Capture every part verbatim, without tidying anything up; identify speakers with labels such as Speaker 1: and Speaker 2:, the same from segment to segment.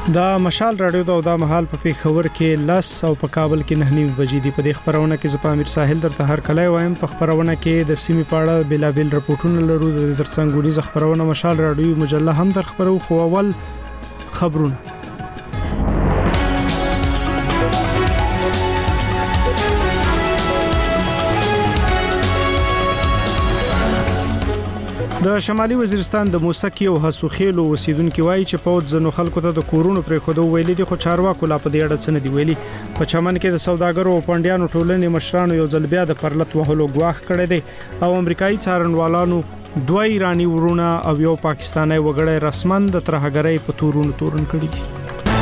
Speaker 1: دا مشال رادیو دا د مهال په پیښور کې لس او په کابل کې نه نیمه بجې دی. په دې خبرونه کې زه پامیر ساحل درته هر کله وایم. په خبرونه کې د سیمې پاړه بلابل رپورټونه لرو. د ترڅنګونی خبرونه مشال رادیو مجله هم در خبرو. خو اول خبرونه د شمالي وزیرستان د موسکی او حسوخیلو اوسیدونکو وایي چې پوت زنو خلکو ته د کورونو پرې خودو ویلي دي، خو چارواکو لا په دې اړه څه نه دی ویلي. په چمن کې د سوداګرو او پندیانو ټولنې مشرانو یو ځل بیا د پرلط وهلو غواخ کړی دی او امریکایي څارنوالانو دوه ایرانی ورونه او یو پاکستانی وګړی رسمن د ترهګرۍ په تورونو تورن کړی دي.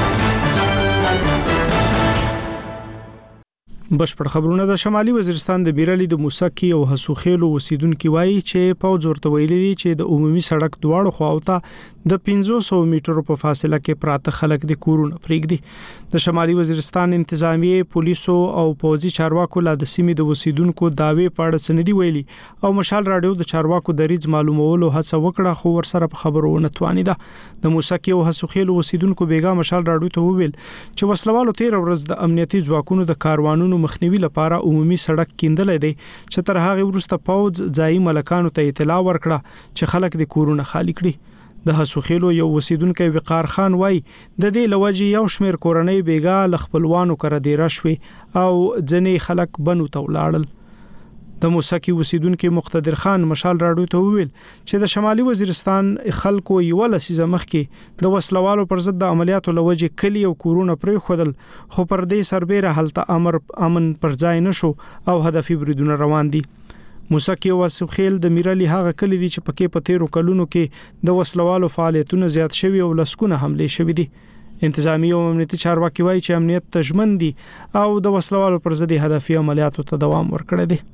Speaker 1: بشپړ خبرونه د شمالي وزیرستان د بیرالي د موسکی او حسوخیلو اوسیدونکو وایي چې پوز ورته ویلي دي چې د عمومي سړک دواړو خواوته د پنځه سوه میټرو په فاصله کې پراته خلک د کورونو پرېږدي. د شمالي وزیرستان انتظامیه پولیسو او پوځي چارواکو لا د سیمې د اوسیدونکو داوی په اړه سندي ویلي او مشال رادیو د چارواکو د ریز معلومولو هڅه وکړه، خو ورسره په خبرونه توانیده. د موسکی او حسوخیلو اوسیدونکو بیګا مشال رادیو ته وویل چې وسلوالو تیر ورځ د امنیتي ځواکونو د کاروانونو مخنیوي لپاره عمومي سړک کیندلې دی چې تر هغه وروسته پوز ځای ملکانو ته اطلاع ورکړه چې خلک د کورونه خالی کړي. د حسوخیلو یو وسیدونکو وقار خان وای د دې لوجه یو شمیر کورنۍ بیګا لخپلوانو کړه دی راشوي او ځنې خلک بنو ته ولاړل. د موسکی وسیدونکو مقتدر خان مشال راډیو ته وویل چې د شمالي وزیرستان خلکو یو لسیزه مخکې د وسلوالو پر ضد د عملیاتو لوجه کلی او کورونه پرې خودل، خو پر دې سربېره حالت امر امن پر ځای نشو او هدفي بریدونه روان دي. موسکی او حسوخیل د میرالي هغه کلی دي چې پکې په تیرو کلونو کې د وسلوالو فعالیتونه زیات شوي او لسکونه حمله شوي دي. انتظامی او امنیتي چارواکي وایي چې امنیت تضمن دي او د وسلوالو پر ضد هدفي عملیاتو ته دوام ورکړي دي.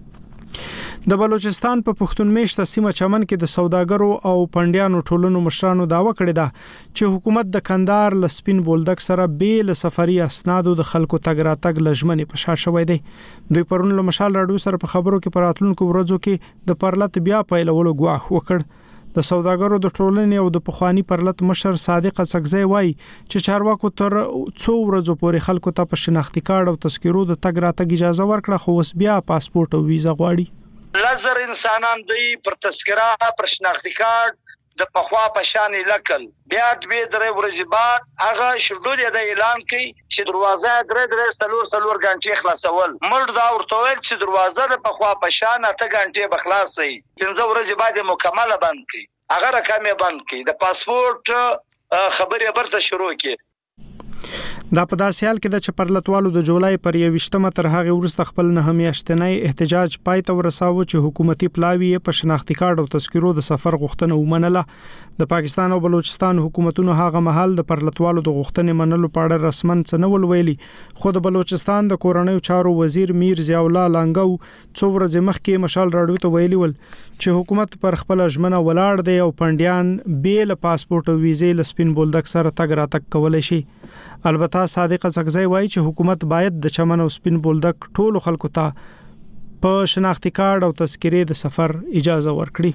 Speaker 1: د بلوچستان په پښتون میشته سیمه چمن کې د سوداګرو او پندیانو ټولنو مشرانو داوا کړی دا چې حکومت د کندهار لسپین بولدک سره بیل سفري اسنادو د خلکو تګ راتګ لجمنې په شا شوې دي. دوی پرون له مشال راډیو سره په خبرو کې پراتلونکو ورځو کې د پرلط بیا پیلولو غواخ وکړ. د سوداګرو د ټولنې او د پخوانی پرلط مشر صادق سکزی وای چې چارواکو تر څو ورځو پورې خلکو ته په شناختی کارت او تذکرو د تګ راتګ اجازه ورکړه، خو اوس بیا پاسپورت او ویزا غواړي.
Speaker 2: لزر انسانان دی پر تذکره پر شناختی کارت د پخوا په شان لکل بیا دوی درې ورځې بعد هغه شډول د اعلان کوي چې دروازه درې درې سلور سلور غنټې خلاصول. مړ دا ورته ویل چې دروازه د پخوا په شان اته غنټې بخلاصي، پنځه ورځې بعد مکمله بند کړي، هغه رقم بند کړي، د پاسپورت خبرې برته شروع کړي.
Speaker 1: دا په داسې حال کې د چپرلتوالو د جولای پر یوشتمه تر هغه ورسته خپل نه همیاشتنی احتجاج پای ته ورساوه چې حکومتي پلاوی په شناختی کارت او تذکرو د سفر غوښتنه ومنله. د پاکستان او بلوچستان حکومتونو هغه محل د پرلتوالو د غوښتنې منلو په اړه رسمن څه نه ول ویلي، خو د بلوچستان د کورنیو چارو وزیر میر ضیاء الله لانګو څو ورځې مخکې مشال راډیو ته ویلي ول چې حکومت پر خپل ژمنه ولاړ دی او پندیان بیل پاسپورت او ویزې لسپین بولدک سره تګ راتګ کولای شي. البته صادق سکزی وایي چې حکومت باید د چمن او سپین بولدک ټولو خلکو ته په شناختی کارت او تذکرې د سفر اجازه ورکړي.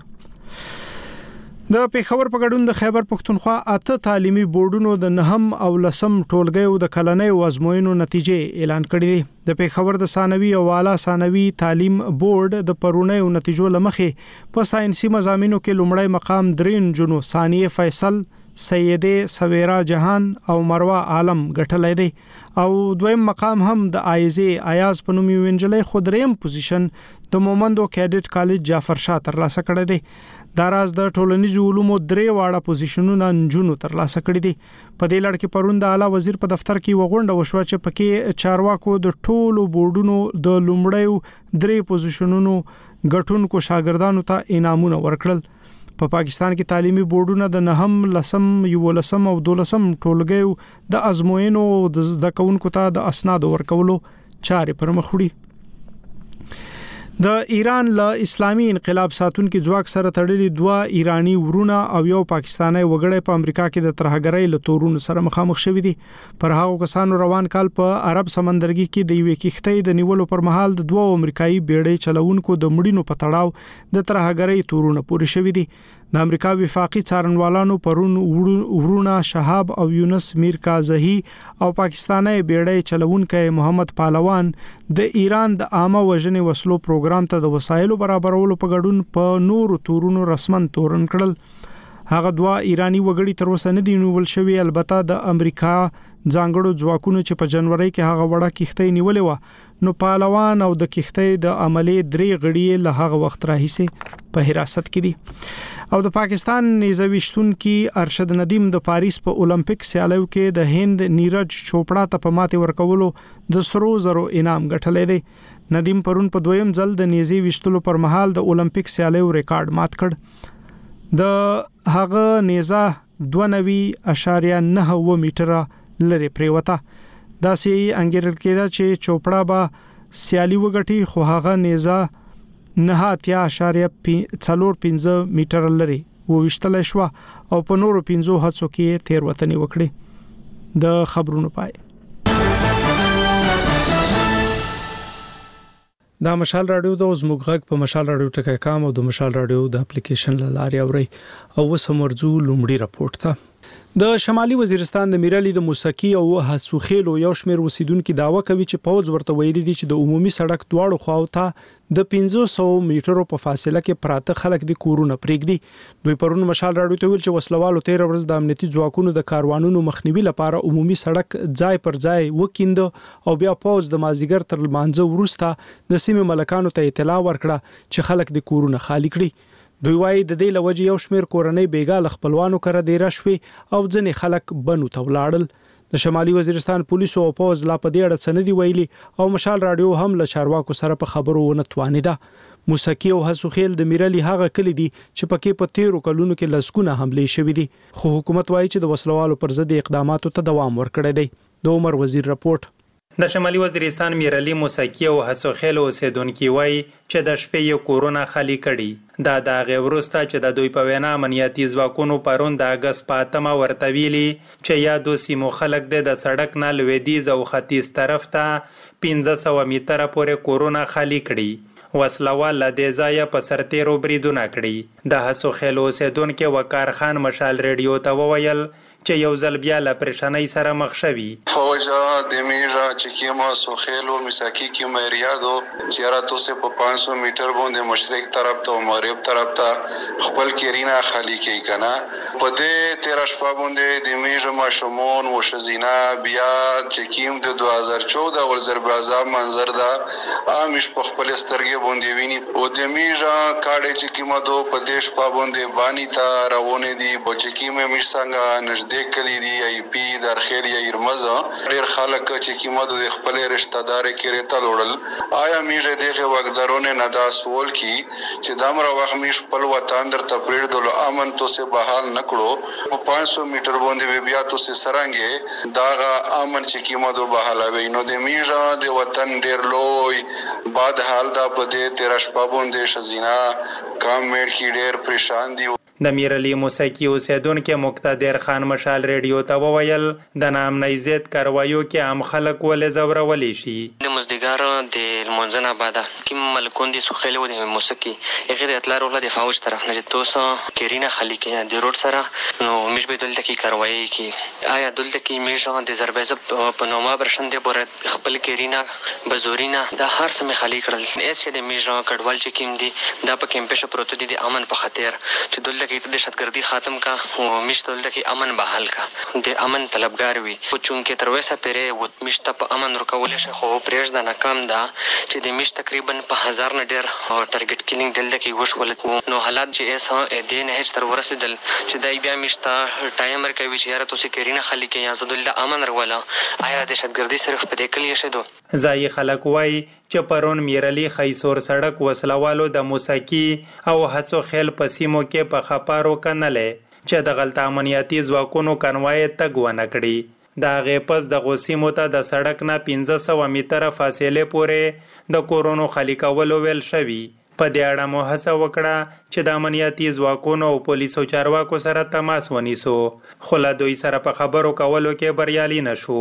Speaker 1: د پیښور په ګډون د خیبر پښتونخوا اته تعلیمي بورډونو د نهم او لسم ټولګیو د کلنۍ ازموینو نتیجې اعلان کړې دي. د پیښور د ثانوي او اعلی ثانوي تعلیم بورډ د پرونیو نتیجو لمخې په ساينسي مضامینو کې لومړی مقام درین جنو ثانیه فیصل سیده سویرا جهان او مروه عالم ګټلې دی او دویم مقام هم د آیزي ایاز په نوم وینجلې خودریم پوزیشن د مومندو کیډټ کالج جعفر شاه ترلاسه کړی دی. دا راز د ټولنیزو علومو درې واړه پوزیشنونه نجونو ترلاسه کړی دي. په دې لړ کې پرون د اعلی وزیر په دفتر کې وغونډه وشوه چې پکې چارواکو د ټولو بورډونو د لومړیو درې پوزیشنونو ګټونکو شاګردانو ته انعامونه ورکړل. په پا پاکستان کې تعلیمي بورډونه د نهم لسم یو لسم او دولسم ټولګیو د ازموینو د زده کوونکو ته د اسناد ورکولو چارې پر مخ وړي. د ایران له اسلامي انقلاب ساتونکو ځواک سره تړلي دوه ایرانی ورونه او یو پاکستانی وګړی په امریکا کې د ترهګرۍ له تورونو سره مخامخ شوي دي. پر هغو کسانو روان کال په عرب سمندرګي کې د یوې کښتۍ د نیولو پر مهال د دوه امریکایي بیړۍ چلوونکو د مړینو په تړاو د ترهګرۍ تورونه پورې شوي دي. د امریکا وفاقي څارنوالانو پرون ورونه شهاب او یونس میر کازهی او پاکستاني بیړۍ چلونکي محمد پهلوان د ایران د عامه وژنې وسلو پروګرام ته د وسایلو برابرولو په ګډون په نورو تورونو رسمن تورن کړل. هغه دوا ایرانی وګړي تر اوسه نه دي نیول شوی، البته د امریکا ځانګړو ځواکونو چې په جنوري کې هغه وړه کښتۍ نیولې و، نو پهلوان او د کښتۍ د عملي درې غړي له هغه وخت راهیسې په حراست کې دي. او د پاکستان نيزويشتونکو ارشد ندیم د پاریس په اولمپیک سیالیو کې د هند نیرج چوپړا ته په ماتې ورکولو د سرو زرو انعام ګټلې دی. ندیم پرون په دویم ځل د نيزي وشتلو پر مهال د اولمپیک سیالیو ریکارډ مات کړ. د هغه نيزه دوه نوي اعشاریه نه و میټره لري پریوته. دا سي انګیرل کېده چې چوپړا به سیالي وګټي، خو هغه نيزه نه اتیا اعشاریه څلور پنځه میټر لري وویشتل شو او په نورو پنځو هڅو کې تیروتنې وکړي. د خبرونو پای. دا مشال رادیو د زموږ غږ په مشال رادیو ټکی کام او د مشال رادیو د اپلیکیشن لاري اوري او وسمرزو لومړی راپورټ ته. د شمالي وزیرستان د میرالي د موسکی او حسوخیلو یو شمیر اوسیدونکو داوا کوي چې پوز ورته ویلي دي چې د عمومي سړک دواړو خواو ته د پنځه سوه میټرو په فاصله کې پراته خلک د کورونه پرېږدي. دوی پرون مشال راډیو ته ویل چې وسلوالو تیر ورځ د امنیتي ځواکونو د کاروانونو مخنیوي لپاره عمومي سړک ځای پر ځای وکیند او بیا پوز د مازیګر تر لمانځه وروسته د سیمې ملکانو ته اطلاع ورکړه چې خلک د کورونه خالی کړي. دوی وايي د دې لوجه یو شمیر کورنۍ بیګا خپلوانو کړه ډیر شوي او ځنې خلک بنو ته ولاړل. د شمالي وزیرستان پولیسو او پوز لا په دې اړه سندې ویلي او مشال رادیو هم له چارواکو سره په خبرو ونه توانیده. موسکی او حسوخیل د میرالي هغه کلی دي چې پکې په تیرو کلونو کې لسګونه حملې شوې دي، خو حکومت وايي چې د وسلوالو پر ضد اقداماتو ته دوام ورکړی دی. د عمر وزیر رپورټ.
Speaker 3: د شمالي وزیرستان میرالي موسکی او حسوخیل اوسیدونکو وایي چې د شپې یو کورونه خالی کړي. دا د هغې وروسته چې د دوی په وینا امنیتي ځواکونو پرون د اګست په اتمه ورته ویلي چې یادو سیمو خلک د سړک نه لویدیځ او ختیځ طرف ته پنځه سوه میټره پورې کورونه خالی کړي. وسلوال له دې ځایه په سرتیرو بریدونه کړي. د حسوخیل اوسیدونکو وقار خان مشال ریډیو ته وویل چې یو ځل بیا له پریشانۍ سره مخ شوي.
Speaker 4: فوجا د میرا چې کیما سوخیلو مساکی کی مریادو چیراتو سے په پانچ سو میټر باندې مشرق طرف ته او مغرب طرف ته خپل کیرینا خالی کی کنا په دې تیرا شپه باندې د میرا ماشومون او شزینا بیا چې کیم د دوه هزار چودہ ول ضربازاب منظر دا امیش په خپل سترګې باندې ویني او د میرا کاړې چې کیما دو په دې شپه باندې بانی تا روانې دي بچ کیمه میش څنګه نږدې کلی دی ای پی در خیر یا ارمزه ډیر خلک چې کیمه د خپل رشتہ دار کې رته لوړل. آیا میږه دغه وګدارونه نه دا سوال کی چې دمر وخت میش خپل وطن در تپریډ دل امن تو سه بحال نکړو په پانچ سو میټر باندې بیا تو سه سرانګه داغه امن چې کیمه دو بحال وي نو د میږه د وطن ډیر لوی بعد حال دا په دې تیرش پابوندې شزینا کام مېړ کی ډیر پریشان دي.
Speaker 3: د میرالي موسکی اوسیدونکو مقتدر خان مشال ریډیو ته وویل د نامنۍ ضد کاروایو کې عام خلک ولې زورولي شي.
Speaker 5: د مزدګار د منځنه بعد کوم ملکون دي سوخیل و د موسکی هغه د اطلاع ورله د فوج طرف نه توسه کیرینا خلی کې د روډ سره نو مش به دلته کې کاروایی کې آیا دلته کې میژه د ضربېزب په نوما برشند بور خپل کیرینا بزورینا د هر سم خلی کړل اس د میژه کډوال چې کیم دي دا په کیمپش پروت دي د امن په خاطر چې دلته کې د دهشتګردي خاتم کا او مشتل د کې امن بحال کا د امن طلبګار وي او چونکه تر وسه پرې و مشت په امن ورکول شي خو پرېژ د ناکام ده چې د مشت تقریبا په هزار نه ډیر ټارګټ کیلینګ دل د کې وشول نو حالات چې اس د نه هیڅ تر ورسېدل چې دای بیا مشت ټایم ورکوي چې یاره تاسو کېرینه خلی کې یا زدل د امن ورولا آیا د دهشتګردي صرف په دې کلی شته
Speaker 3: ځای خلک وای چې پرون میرالي خیسور سړک وسلوالو د موسکی او حسو خیل پسیمو کې په خپارو کنلې چې د غلط امنیتي ځواکونو کنوای تګ ونه کړي دا غیپس د غوسیمو ته د سړک نه پنځه سوه میټره فاصله پورې د کورونو خالی کولو ویل شوی. په دې اړه مو هڅه وکړه چې د امنیتي ځواکونو او پولیسو چارواکو سره تماس ونیسو خو له دوی سره په خبرو کولو کې بریالي نشو.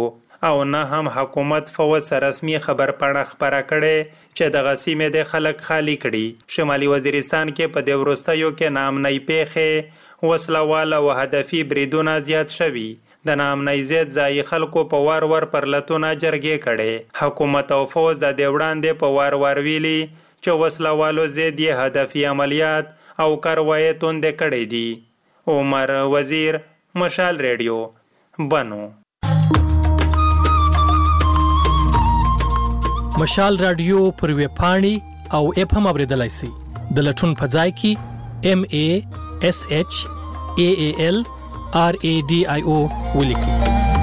Speaker 3: او نه هم حکومت فوز رسمي خبر پاڼه خبره کړي چې د غسیمې د خلک خالی کړي. شمالي وزیرستان کې په د ورستیو کې نامنۍ پیښې وسلوال او هدفي بریدونه زیات شوي. د نامنۍ زیات ځای خلکو په وار وار پر لتونه جرګې کړي. حکومت او فوز د دې وړاندې په وار وار ویلي چې وسلوالو زیات یې هدفي عملیات او کاروایي توندې کړي دي. عمر وزیر، مشال ریډیو، بنو.
Speaker 6: مشال رادیو پر ویب پاڼې او اپ هم اوریدلای شئ. د لټون په ځای کې ام ای اس ایچ ای ای ال آر ای ډي آی او ولیکئ.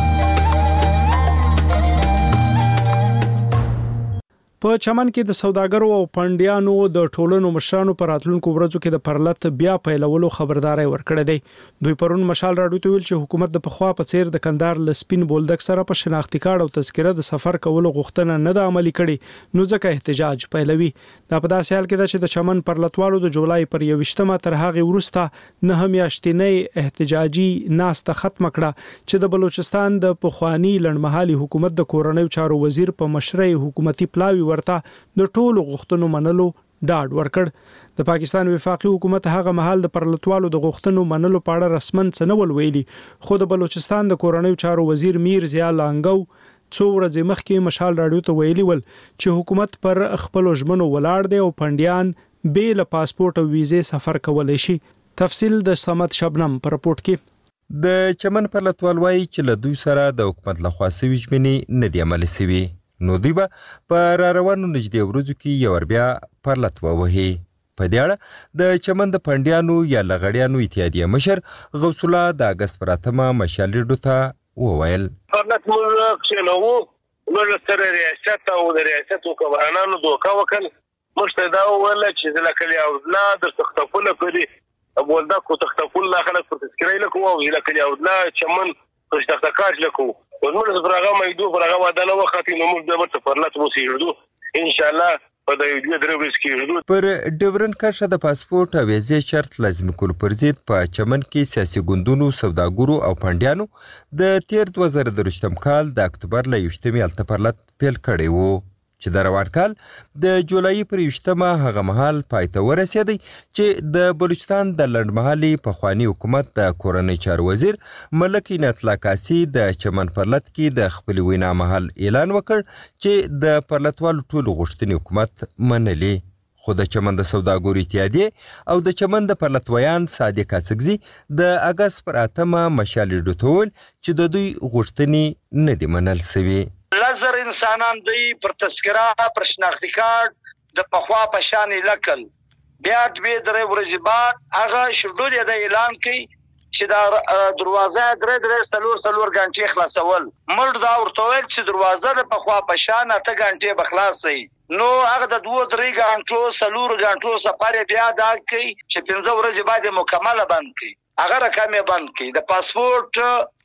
Speaker 1: په چمن کې د سوداګرو او پندیانو د ټولنو مشرانو پر راتلونکو ورځو کې د پرلط بیا پیلولو خبرداري ورکړه دی. دوی پرون مشال راډیو ته ویل چې حکومت د پخوا په څیر د کندهار لسپین بولدک سره په شناختی کارت او تذکره د سفر کولو غوښتنه نه د عملی کړي، نو ځکه احتجاج پیلوي. دا په داسې حال کې ده چې د چمن پرلطوالو د جولای پر یوویشتمه تر هغه ورسته نه هم میاشتنی احتجاجي ناسته ختم کړه چې د بلوچستان د پخوانی لړمحالي حکومت د کورنیو چارو وزیر په مشرۍ حکومتي پلاوی ورته د ټولو غوښتنو منلو ډاډ ورکړ. د پاکستان وفاقي حکومت هغه مهال د پرلطوالو د غوښتنو منلو په اړه رسمن څه نه ول ویلي، خو د بلوچستان د کورنیو چارو وزیر میر ضیا لانګو څو ورځې مخکې مشال راډیو ته ویلي ول چې حکومت پر خپل ژمنو ولاړ دی او پندیان به له پاسپورت او ویزې سفر کولای شي. تفصیل د صمد شبنم پر رپورت کې.
Speaker 7: د چمن پرلطوال وایي چې له دوی سره د حکومت لخوا سوي ژمنې نه دي عملي سوي، نو دوی به په را روانو نږدې ورځو کې یو بیا پرلط ووهي. په دې اړه د چمن د پندیانو یا لغړیانو اتحادیه مشر غوث الله د اګست پر اتمه مشال ریډیو ته وویل
Speaker 8: پرلط موږ کښېنوو، موږ سره ریاست او د ریاست حکمرانانو دوکه وکړ. موږ ته دا وویل چې زه له کلي اودلا در تختفونه کړي بولدک و تختفونه خلک پر تذکرې لکو او زه له کلي اودلا چمن پر تختکاج لکو وزمونږ د پرغه مېدو پرغه واده نه وختي نو موږ د ورته پرلط وسیږو ان شاء الله په دې دوه درې ورځې کې.
Speaker 7: پر ډیورن کرښه د پاسپورت او ویزې شرط لازم کول پر ضد په چمن کې سیاسي ګوندونو، سوداګرو او پندیانو د تیر دوه زره درویشتم کال د اکتوبر له یوشتمې هلته پرلط پیل کړی وو چې د روان کال د جولای پر یوشتمه هغه مهال پای ته ورسېدی چې د بلوچستان د لنډمهالي پخوانی حکومت د کورنۍ چارو وزیر ملک عنایت الله کاسي د چمن پرلط کې د خپل وینا مهال اعلان وکړ چې د پرلطوالو ټولو غوښتنې حکومت منلي. خو د چمن د سوداګرو اتحادیې او د چمن د پرلطویان صادق اڅکزي د اګست پر اتمه مشال ریډیو ته ویل چې د دوی غوښتنې نه دي منل سوي.
Speaker 2: لزر انسانان دی پر تذکره پر شناختی کارت د پخوا په شان لکل بیا دوی درې ورځې بعد هغه شډول د اعلان کوي چې دا دروازه درې درې سلور سلور غنټې خلاصول. مړ دا ورته ویل چې دروازه د پخوا په شان اته غنټې بخلاصي، نو هغه د دوه درې غنټو سلور غنټو سفر بیا دا کوي چې پنځه ورځې بعد مکمل بند کوي، هغه رقم بند کوي. د پاسپورت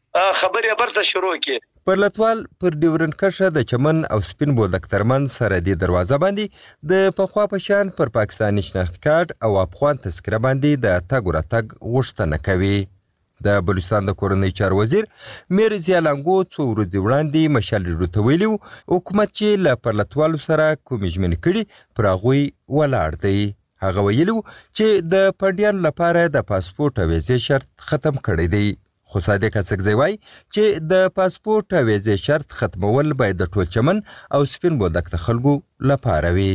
Speaker 2: خبرې برته شروع کی.
Speaker 7: پرلطوال پر ډیورن کرښه د چمن او سپین بولدک ترمن سره د دروازه باندې د پخوا په شان پر پاکستاني شناخت کارت او افغان تذکره باندې د تګ ورتګ غوښتنه کوي. د بلوچستان د کورنۍ چارو وزیر میر ضیا لانګو څو ورځې وړاندې مشال ریډیو ته ویلي حکومت چې له پرلطوالو سره کومې ژمنې کړي پر هغوی ولاړ دی. هغه ویلي چې د پندیانو لپاره د پاسپورت او ویزې شرط ختم کړی دی. خو صادق اڅکزي وایي چې د پاسپورت او ویزې شرط ختمول باید د ټول چمن او سپین بولدک د خلکو لپاره وي.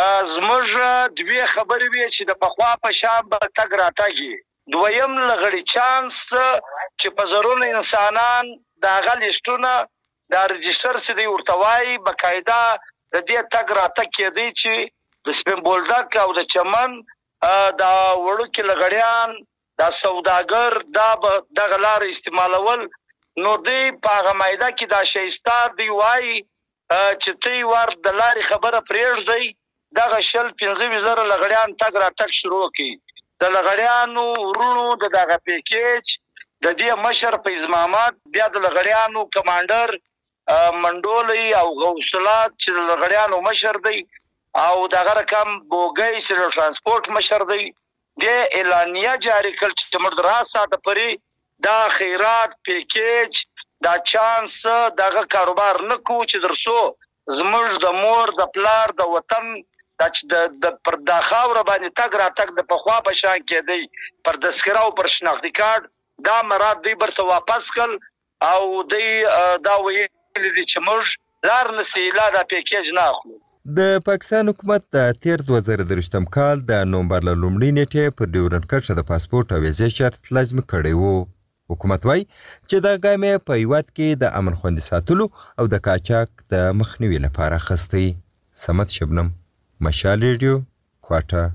Speaker 2: زموږ دوی خبرې وي چې د پخوا په شان به تګ راتګي. دویم لغړی چانس چې په زرونه انسانان د هغه لیسټونه د رجستر سره دی ورتوای بقاعده د دې تګ راتګ کېدی چې د سپین بولدک او د چمن د وړو کې لغړیان دا سوداګر دا د غلار استعمالول، نو دی په هغه مایده کې دا شایسته دی وای چې تی ور د لارې خبره پرېږدي دغه شل پنځه وزره لغړیان تګ را تګ شروع کی. د لغړیانو ورونو د دغه پیکیج د دې مشر په ازمامات بیا د لغړیانو کمانډر منډولي او غوثلات چې د لغړیانو مشر دی او دغه رقم بوګي سره ترانسپورت مشر دی د اعلانیه جاری کړ چې مرد راسه د پرې دا خیرات پیکیج دا چانس دغه کاروبار نه کو چې درسو زموږ د مور د پلار د وطن دا چې د پر د خاور باندې تګ را تګ د پخوا په شان کې دی پر تذکره او پر شناختی کارت دا مراد دی برته واپس کړ او دی دا ویل دي چې موږ لار نسیلا دا پیکیج نه اخلو.
Speaker 7: د پاکستان حکومت د تیر دوه زره درویشتم کال د نومبر له لومړۍ نیټې پر ډیورنډ کرښه د پاسپورت او ویزې شرط لازمي کړی و. حکومت وایي چې دا ګام یې په هیواد کې د امن خوندي ساتلو او د قاچاق د مخنیوي لپاره اخیستی. صمد شبنم، مشال ریډیو، کوټه.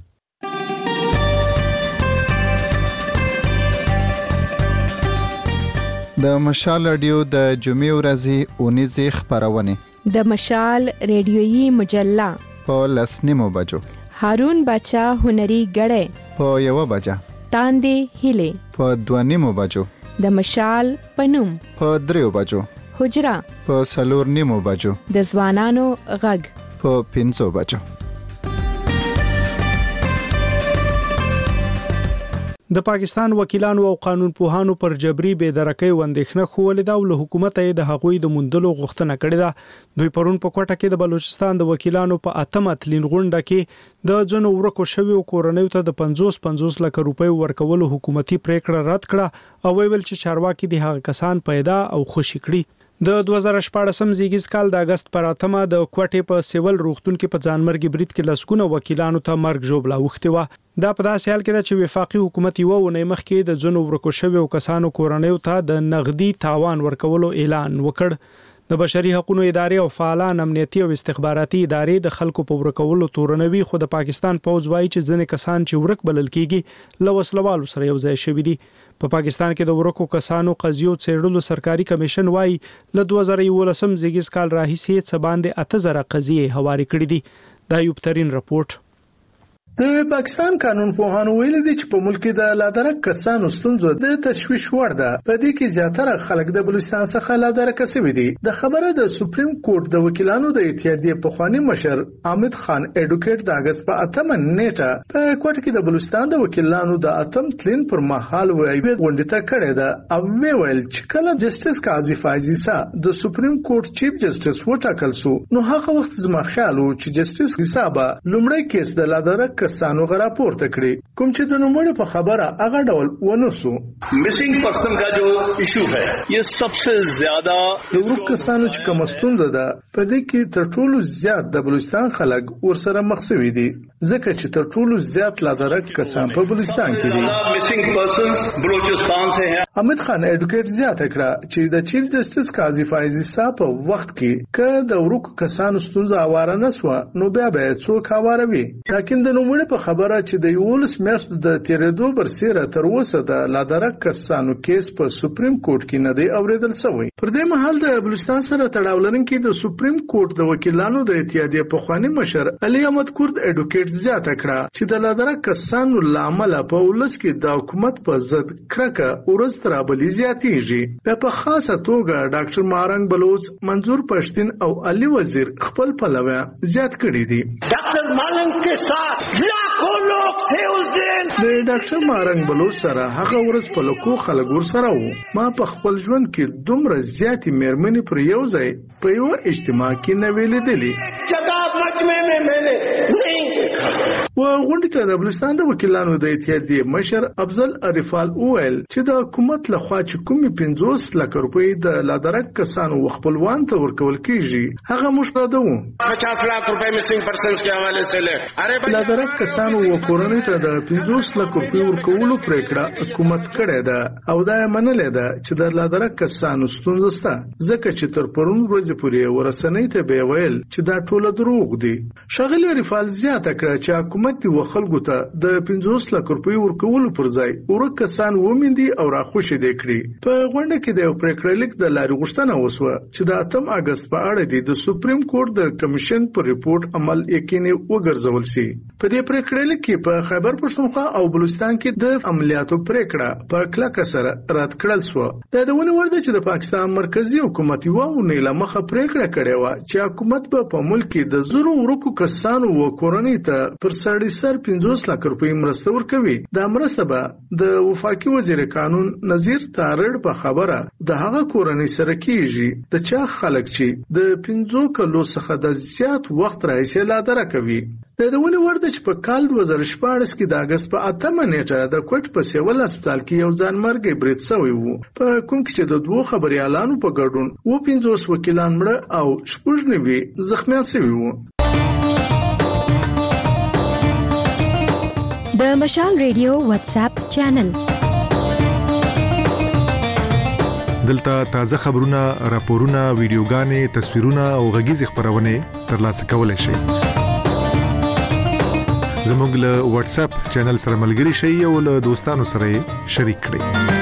Speaker 9: د مشال رادیو د جمعې ورځې اونیزې خپرونې
Speaker 10: د مشال ریډیویي مجله
Speaker 9: په لس نیمو بجو،
Speaker 10: هارون باچا هنري ګړی
Speaker 9: په یوه بجه،
Speaker 10: تاندې هیلې
Speaker 9: په دوه نیمو بجو،
Speaker 10: د مشال پنوم
Speaker 9: په دریو بجو،
Speaker 10: حجره
Speaker 9: په څلور نیمو بجو،
Speaker 10: د ځوانانو غږ
Speaker 9: په پنځو بجو.
Speaker 1: د پاکستان وکیلانو او قانون پوهانو پر جبري بې درکۍ وندښنه خوولې ده او له حکومت یې د هغوی د موندلو غوښتنه کړې ده. دوی پرون په کوټه کې د بلوچستان د وکیلانو په اتمه تلین غونډه کې د ځنو ورکو شویو کورنیو ته د پنځوس پنځوس لک روپۍ ورکولو حکومتي پریکړه رد کړه او ویل چې چارواکي د هغه کسان پیدا او خوشی کړي. د دوه زره شپاړسم زیږیز کال د اگست پر اتمه د کوټې په سیول روغتون کې په ځانمرګي برید کې لسګونه وکیلانو ته مرګ ژوبله اوښتې وه. دا په داسې حال کې ده چې وفاقي حکومت یوه اونۍ مخکې د ځینو ورکو شویو کسانو کورنیو ته د نغدي تاوان ورکولو اعلان وکړ. د بشري حقوقو ادارې او فعالان امنیتي او استخباراتي ادارې د خلکو په ورکولو تورنوي، خو د پاکستان پوځ وایي چې ځینې کسان چې ورک بلل کیږي له وسلوالو سره یو ځای شوي دي. په پاکستان کې د ورکو کسانو قضیو څېړلو سرکاري کمیشن وایي له دوه زره یولسم زیږیز کال راهیسې څه باندې اته زره قضیې هواري کړي دي. دا یو بهترین رپورټ.
Speaker 11: د پاکستان قانون پوهانو ویلي دي چې په ملک کې د لادرک کسانو ستونزو د تشویش وړ ده. په دې کې زیاتره خلک د بلوچستان څخه لادرک شوي دي. د خبره د سپریم کورټ د وکیلانو د اتحادیې پخوانی مشر حامد خان اډوکیټ د اگست په اتمه نیټه په کوټه کې د بلوچستان د وکیلانو د اتم تلین پر مهال وایي غونډه ته کړې ده او ویل چې کله جسټس قاضي فایزي سا د سپریم کورټ چیف جسټس وټاکل سو نو هغه وخت زما خیال و چې جسټس حسابه لومړی کیس د لادرک کسانو غرا پورته کړی، کوم چې د نوموړي په خبره هغه ډول ونسو.
Speaker 12: Missing person का जो इशू है ये सबसे ज्यादा
Speaker 11: د ورک کسانو چې کوم ستونزه ده په دې کې تر ټولو زیات د بلوچستان خلک ورسره مخ شوي دي، ځکه چې تر ټولو زیات لادرک کسان په بلوچستان کې دي.
Speaker 12: मिसिंग पर्सنز بلوچستان سے ہیں.
Speaker 11: حامد خان اډوکیټ زیاته کړه چې د چیف جسټس قاضي فایزي صاحب په وخت کې ک د ورک کسانو ستونزه اواره نسوه نو بیا به څوک اوروي، لکه د نوموړي په خبره چې د یولس میاشتو د تیرېدو برسیره تر اوسه د لادرک کسانو کیس په سپریم کورټ کې نه دی اوریدل شوی. پر دې مهال د بلوچستان سره تړاو لرونکي د سپریم کورټ د وکیلانو د اتحادیې پخوانی مشر علي احمد کورد اډوکیټ زیاته کړه چې د لادرک کسانو لامل په ولس کې د حکومت په ضد کرکه ورځ تر بلې زیاتېږي. په خاصه توګه ډاکټر مارنګ بلوچ، منظور پښتين او علي وزیر خپل پلوه زیات کړي دي.
Speaker 12: ډاکټر مارنګ کے ساتھ لاکھوں لوگ تھے اس دن.
Speaker 11: د ډاکټر مارنګ بلوچ سره هغه ورځ په لکو خلک ورسره وو. ما په خپل ژوند کې دومره زیاتې مېرمنې پر یو ځای په یو اجتماع کې نه ویلې دي.
Speaker 12: جگہ مجمع میں میں نے نہیں دیکھا.
Speaker 11: و غونډې ته د بلوچستان د وکیلانو د اتحادیې مشر افضل عرفال وویل چې د حکومت لخوا چې کومې پنځوس لک روپۍ د لادرک کسانو خپلوان ته ورکول کیږي هغه موږ ردوو.
Speaker 12: پچاس لاکھ روپے مسنگ پرسنز کے حوالے سے لے
Speaker 11: لادرک کسانو و کورنۍ ته د پنځوس لک روپۍ ورکولو پریکړه حکومت کړې ده او دا یې منلې ده چې د لادرک کسانو ستونزه شته، ځکه چې تر پرون ورځې پورې ورسنۍ ته به ویل چې دا ټوله دروغ دي. شغلی عرفال زیاته کړه چې حکومت دی وخلکو ته د پنځوس لک روپۍ ورکولو پر ځای ورک کسان ومندي او راخوشي دي کړی. په غونډه کې د پریکړه لیک د لاري غوښتنه وسوه چې د اتم اگست په اړه د سپریم کورټ د کمیشن پر ریپورت عمل یقیني وګرځول شي. په دې پریکړه لیک کې په خیبر پښتونخوا او بلوچستان کې د عملیاتو پریکړه په کلکه سره رد کړل شو. دا د ونې ورده چې د پاکستان مرکزی حکومت یو ونې لمخه پریکړه کړې و چې حکومت به په ملک کې د زورو ورکو کسانو و کورنۍ ته پر سړي سر پنځوس لک روپۍ مرسته ورکوي. دا مرسته به د وفاقي وزیر قانون نظیر تارړ په خبره د هغه کورنۍ سره کیږي د چا خلک چې د پنځو کلو څخه د زیات وخت راهیسې لا دره کوي. د دولي ورده چې په کال دوه زره شپاړس کې د اگست په اتمه نیټه د کوټ په سیول هسپتال کې یو ځانمرګي برید شوی وو، په کوم کې چې د دوه خبريالانو په ګډون و پنځوس وکیلان مړه او شپږ نوي زخمیان شوي وو.
Speaker 10: د مشال ریډیو واتس اپ چینل
Speaker 13: دلته تازه خبرونه، راپورونه، ویډیوګانې، تصویرونه او غږیز خبرونه ترلاسه کولای شئ. زموږ له واتس اپ چینل سره ملګري شئ او له دوستانو سره شریک کړئ.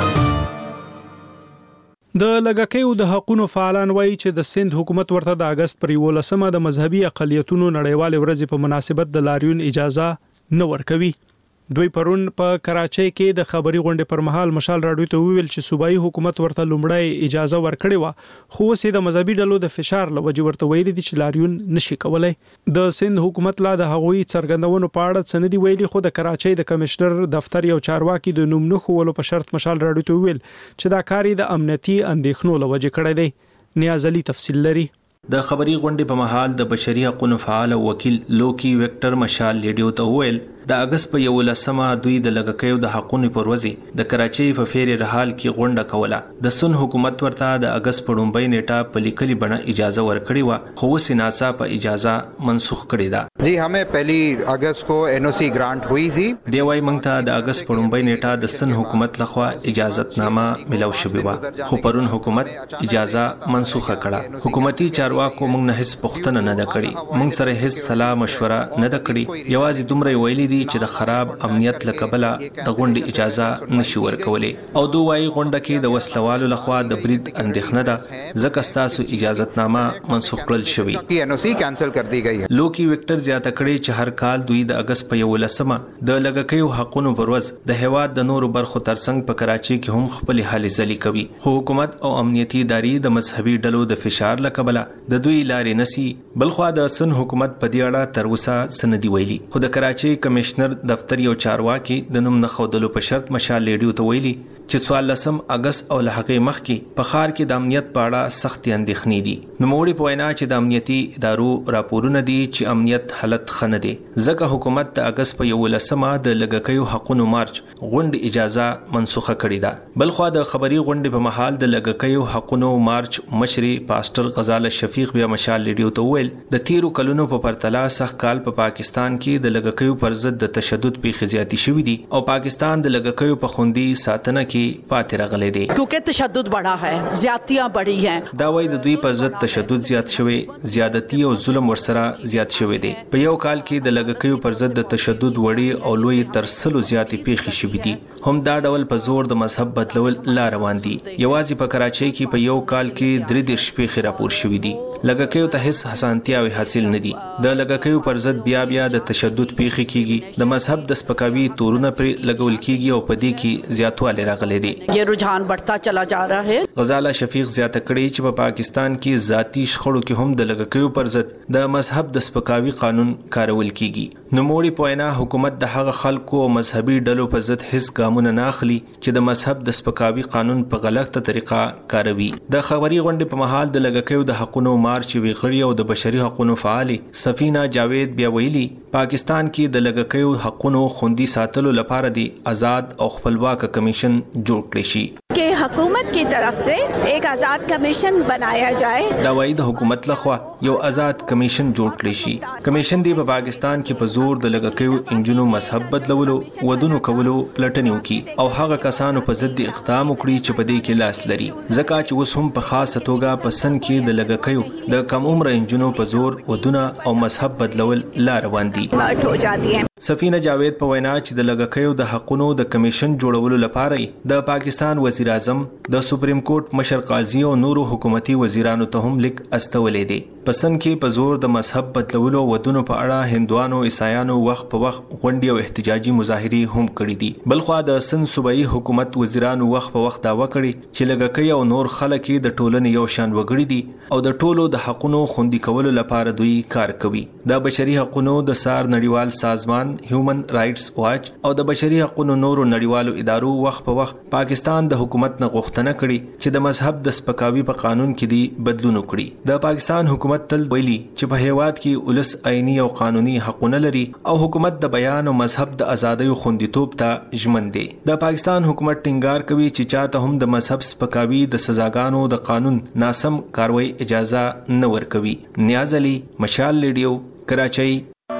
Speaker 1: د لږکیو د حقوقو فعالان وایي چې د سند حکومت ورته د اگست پر یولسمه د مذهبي اقلیتونو نړیوال ورځ په مناسبت د لاریون اجازه نه ورکوي. دوی پرون په کراچۍ کې د خبري غونډې پر مهال مشال راډیو ته ویل چې صوبایي حکومت ورته لومړی اجازه ورکړې و، خو اوس د مذهبي ډلو د فشار لوجه ورته ویلي دي چې لاریون نشي کولای. د سند حکومت لا د هغوی څرګندونو په اړه سندي ویلي، خو د کراچۍ د کمشنر دفتر یو چارواکي د نوم نه خولو په شرط مشال راډیو ته ویل چې دا کاری د امنیتي اندېښنو لوجه کړی دی. نیاز علي تفصیل لري.
Speaker 14: د خبري غونډې په مهال د بشري حقوقو فعال وکیل لوکی ویکټر مشال لیډیو ته ویل د اگست په یولسمه دوی د لږکیو د حقوقو پر ورځ د کراچۍ په فیر رحال کې غونډه کوله. د سن حکومت ورته د اگست په لومړۍ نیټه په لیکلي بڼه اجازه ورکړې و، خو اوس ناسا په اجازه منسوخ کړې ده.
Speaker 15: جی हमें पहली अगस्त को एनओसी ग्रांट हुई थी.
Speaker 14: دی وايي موږ ته د اگست په لومړۍ نیټه د سن حکومت لخوا اجازهتنامه ملو شوې و، خو پرون حکومت اجازه منسوخه کړه. حکومتي چارواکو موږ نه هیڅ پوښتنه نه ده کړې، موږ سره هیڅ صلاح مشوره نه ده کړې، یوازې دومره ویلي دي چې د خراب امنیت لکبله د غونډې اجازه نشي ورکولې. او دوی وايي غونډه کې د وسلوالو لخوا د برید اندېښنه ده، ځکه ستاسو اجازهتنامه منسوخ کړل شوې.
Speaker 15: एनओसी کینسل کړ دی گئی.
Speaker 14: لوکی ویکټر زیاته کړي چې هر کال دوی د اگست په یولسمه د لږکیو حقوقو پر ورځ د هیواد د نورو برخو ترڅنګ په کراچۍ کې هم خپل حالې ځلې کوي، خو حکومت او امنیتي ادارې د مذهبي ډلو د فشار لکبله د دوی لارې نسی. بلخوا د سن حکومت په دې اړه تر اوسه سندي ویلي، خو د کراچۍ کمشنر دفتر یو چارواکي د نوم نه خودلو په شرط مشال لیډیو ته ویلي چې څوارلسم اگست او لهغې مخکې په ښار کې د امنیت په اړه سختې اندېښنې دي. نوموړي په وینا چې د امنیتي ادارو راپورونه دي چې امنیت حالت ښه نه دی، ځکه حکومت د اگست په یولسمه د لږکیو حقوقو مارچ غونډې اجازه منسوخه کړې ده. بلخوا د خبري غونډې په مهال د لږکیو حقوقو مارچ مشري پاستر غزاله شفیق بیا مشال لیډیو ته ویل د تیرو کلونو په پرتله سخت کال په پا پاکستان کې د لږکیو پر ضد د تشدد پیښې زیاتې شوې دي او پاکستان د لږکیو په خوندي ساتنه کې پاتې راغلی دی.
Speaker 16: کیونکہ تشدد بڑا ہے، زیاتیاں بڑی ہیں.
Speaker 14: دا وایي د دوی پر ضد تشدد زیات شوی، زیادتی او ظلم ورسره زیات شوی دی. په یو کال کې د لږکیو پر ضد د تشدد وړي او لوی تر سلو زیاتې پیښې شوې دي. هم دا ډول په زور د مذهب بدلول لا روان دي. یوازې په کراچۍ کې په یو کال کې درې دېرش پیښې راپور شوې دي. لږکیو ته هیڅ حساسیتاوي حاصل نه دي. د لږکیو پر ضد بیا بیا د تشدد پیښې کیږي، د مذهب د سپکاوي تورونه پر لګول کیږي او په دې کې زیاتوالی راغلی دی.
Speaker 16: یہ رجحان بڑھتا چلا جا رہا ہے.
Speaker 14: غزاله شفیق زیاته کړي چې په پا پاکستان کې ذاتی شخړو کې هم د لږکیو پر ضد د مذهب د سپکاوي قانون کارول کیږي. نوموړي په وینا حکومت د هغه خلکو او مذهبي ډلو په ضد هیڅ ګامونه نه اخلي چې د مذهب د سپکاوي قانون په غلطه طریقه کاروي. د خبري غونډې په مهال د لږکیو د حقوقو مارچ ویغړی او د بشري حقوقو فعال سفینه جاوید بیا ویلي پاکستان کې د لږکیو حقوقو خوندي ساتلو لپاره دی آزاد او خپلواک کمیشن جوړ کړی شي
Speaker 17: کہ حکومت کی طرف سے ایک آزاد کمیشن بنایا جائے.
Speaker 14: دا وایي د حکومت لخوا یو آزاد کمیشن جوړ کړی شي. کمیشن دی په پاکستان کې په زور د لږکیو انجونو مذهب بدلولو، ودونو کولو پلټنې وکړي او هغه کسانو په ضد اقدام وکړي چې په دې کې لاس لري، ځکه چې اوس هم په خاصه توګه په سن کې د لږکیو د کم عمر انجونو په زور ودونه او مذهب بدلول لا روان دي.
Speaker 17: ہو جاتی ہیں.
Speaker 14: سفینه جاوید په وینا چې د لږکیو د حقونو د کمیشن جوړولو لپاره د پاکستان وزیر اعظم د سپریم کورټ مشر قاضي او نورو حکومتي وزیرانو ته هم لیک استولې دي. پسند کې په زور د مذهب بدلولو ودونو په اړه هندوانو عیسایانو وخت په وخت غونډې او احتجاجي مظاهرې هم کړې دي. بلخوا د سند صوبایي حکومت وزیرانو وخت په وخت داوا کړي چې لږکي او نور خلک د ټولنې یو شان وګړي دي او د ټولو د حقونو خوندي کولو لپاره دوی کار کوي. د بشري حقونو د سار نړیوال سازمان هیومن رائټس واچ او د بشري حقونو نورو نړیوالو ادارو وخت په وخت پاکستان د حکومت نه غوښتنه کړې چې د مذهب د سپکاوي په قانون کې دی بدلون وکړي. د پاکستان حکومت تل ویلي چې په هیواد کې ولس آئینی او قانوني حقونه لري او حکومت د بیان او مذهب د ازادۍ خوندیتوب ته ژمن دی. د پاکستان حکومت ټینګار کوي چې چاته هم د مذهب سپکاوي د سزاګانو د قانون ناسم کاروي اجازه نه ورکوي. نیاز علي، مشال ریډیو، کراچۍ.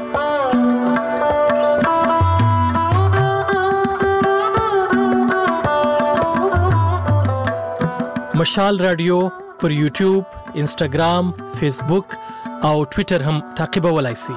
Speaker 6: مشال رادیو پر یوټیوب، انسټاګرام، فیسبوک او ټوئیټر هم تعقیبولای شئ.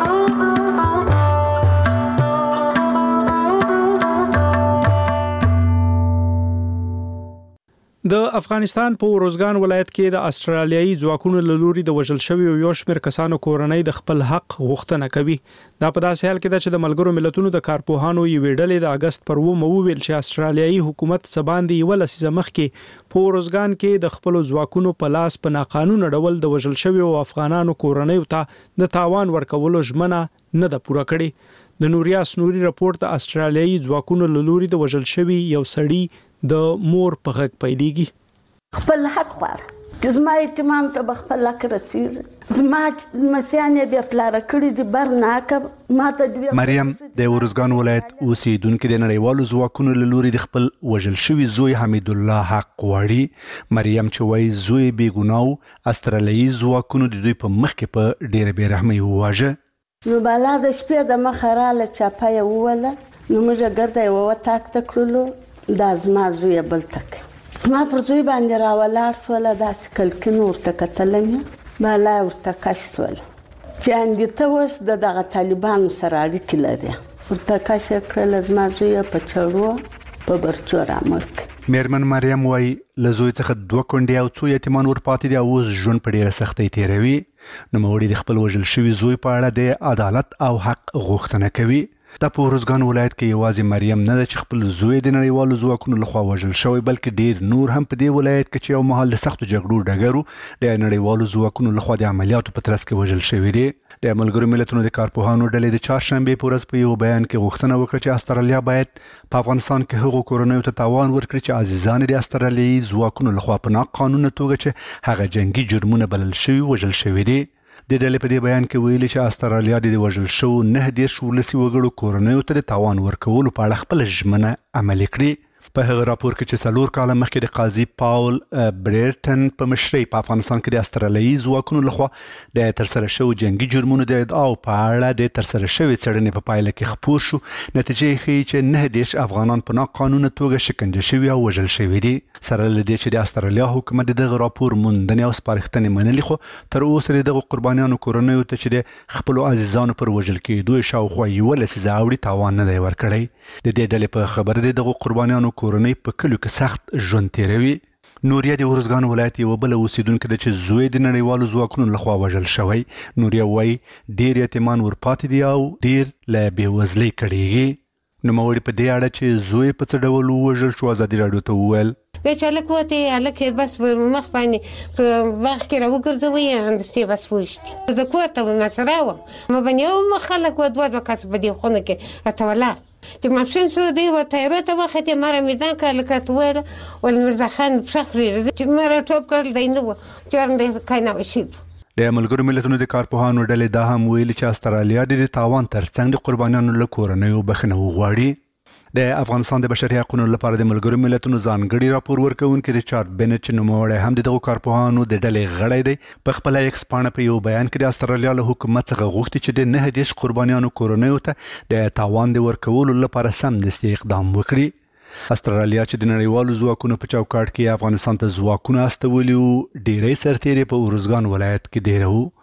Speaker 1: د افغانستان په روزګان ولایت کې د استرالیایي ځواکونو له لوري د وژل شوی یو شمېر کسانو کورنۍ د خپل حق غوښتنه کوي. دا په داسې حال کې ده چې د ملګرو ملتونو د کارپوهانو یوې ډلې د اگست پر اوومه وویل چې استرالیایي حکومت سباندې یو لسیزه مخکې په روزګان کې د خپل ځواکونو په لاس په ناقانونه ډول د وژل شوی او افغانانو کورنۍ ته د تاوان ورکولو ژمنه نه ده پوره کړې. د نوریا سنوري راپورټ د استرالیایي ځواکونو له لوري د وژل شوی یو سړی د مور په غږ پیلېږي.
Speaker 18: خپل حق غواړم چې زما اهتمام ته به خپل حق رسېږي. زما مسیانې بیا پلاره کړي دي برناکه ما ته
Speaker 19: مریم د ورزګان ولایت اوسیدونکې د نړیوالو ځواکونو له لوري د خپل وژل شوي زوی حمید الله حق غواړي. مریم چې وایي زوی بې ګناه استرالیایي ځواکونو د دوی په مخ کې په ډېره بې رحمۍ وواژه.
Speaker 18: نو بالا د شپې د مخه راله چاپه یې ووله نو موږ ګرده یې ووتاکته کړلو. دا زما زوی بل تک زما پر زوی باندې راولاړ سوله داسې کلکین ورته کتلم بالا ورته کش سوله چې اندېته اوس د دغه طالبانو سره اړیکې لري. ورته کش یې کړله زما زوی په چړو په برچو رامړ.
Speaker 19: میرمن مریم وایي له زوی څخه دوه کونډې او څو یتیمان ورپاتې دي او اوس ژوند په ډېره سختۍ تېروي. نوموړي د خپل وژل شوي زوی په اړه د عدالت او حق غوښتنه کوي. دا په ورزګان ولایت کې یوازې مریم نه ده چې خپل زوی د نړیوالو ځواکونو لخوا وژل شوی بلکې ډیر نور هم په دې ولایت کې چې یو مهال د سختو جګړو ډګرو د نړیوالو ځواکونو لخوا د عملیاتو په ترڅ کې وژل شوي دي. د ملګرو ملتونو د کارپوهانو ډلې د چهارشنبې په ورځ په یو بیان کې غوښتنه وکړه چې استرالیا باید په افغانستان کې هغو کورنیو ته تاوان ورکړي چې عزیزان د استرالیایي ځواکونو لخوا په ناقانونه توګه چې هغه جنگي جرمونه بلل شوي وژل شوي دي. د ډلې په دې بیان کې ویلي چې استرالیا د وژل شوو نه دېرش ولسي وګړو کورنیو ته د تاوان ورکولو په اړه خپله ژمنه عملي کړي. په هغه راپور کې چې څلور کاله مخکې د قاضي پاول بریرټن په مشرۍ په افغانستان کې د استرالیایي ځواکونو لخوا د ترسره شوو جنگي جرمونو د ادعاو په اړه د ترسره شوې څېړنې په پایله کې خپور شو، نتیجه یې ښیي چې نه دېرش افغانان په ناقانونه توګه شکنجه شوي او وژل شوي دي. سره له دې چې د استرالیا حکومت د دغه راپور موندنې او سپارښتنې منلي، خو تر اوسه د دغو قربانیانو کورنیو ته چې د خپلو عزیزانو پر وژل کېدو شاوخوا یوه لسیزه اوړي تاوان نه دی ورکړی. د دې ډلې په خبره د دغو قربانیانو کورنۍ په کلیو کې سخت ژوند تیروي. نوریا د ورزګان ولایت یوه بله اوسیدونکې ده چې زوی د نړیوالو ځواکونو لخوا وژل شوی. نوریا وایي ډېر یتیمان ورپاتې دي او ډېر له بېوزلۍ کړېږي. نوموړي په دې اړه چې زوی په څه ډول ووژل شو ازادي راډیو ته وویل
Speaker 20: بیا چې هلک وتی هلک بس مخ باندې په باغ کې راوګرځوي همداسې بس وویشتي. زه کور ته وم سره وم ما باندې یو خلک و دوه دوه کس په دې خونه کې راته ولاړ چې ماپښین سو دی و تیاره ته وختې ما را میدان کړه لکه ته ویله ول میرزا خان پښه خورېږي چې ما را ټوپ کړل دی نه و چې ورنده کاینه وشید.
Speaker 19: د ملګرو ملتونو د کارپوهانو ډلې دا هم ویلي چې استرالیا د تاوان ترڅنګ د قربانیانو له کورنیو بخښنه وغواړي. د افغانستان د بشري حقوقو لپاره د ملګرو ملتونو ځانګړي راپور ورکوونکی ریچارډ بینټ چې نوموړی هم د دغو کارپوهانو د ډلې غړی دی په خپله ایکس پاڼه په یو بیان کې د استرالیا له حکومت څخه غوښتي چې د نهه دېرش قربانیانو کورنیو ته د تاوان د ورکولو لپاره سمدستي اقدام وکړي. استرالیا چې د نړیوالو ځواکونو په چوکاټ کې افغانستان ته ځواکونه استولي وو ډېری سرتیري په ورزګان ولایت کې دېره وو.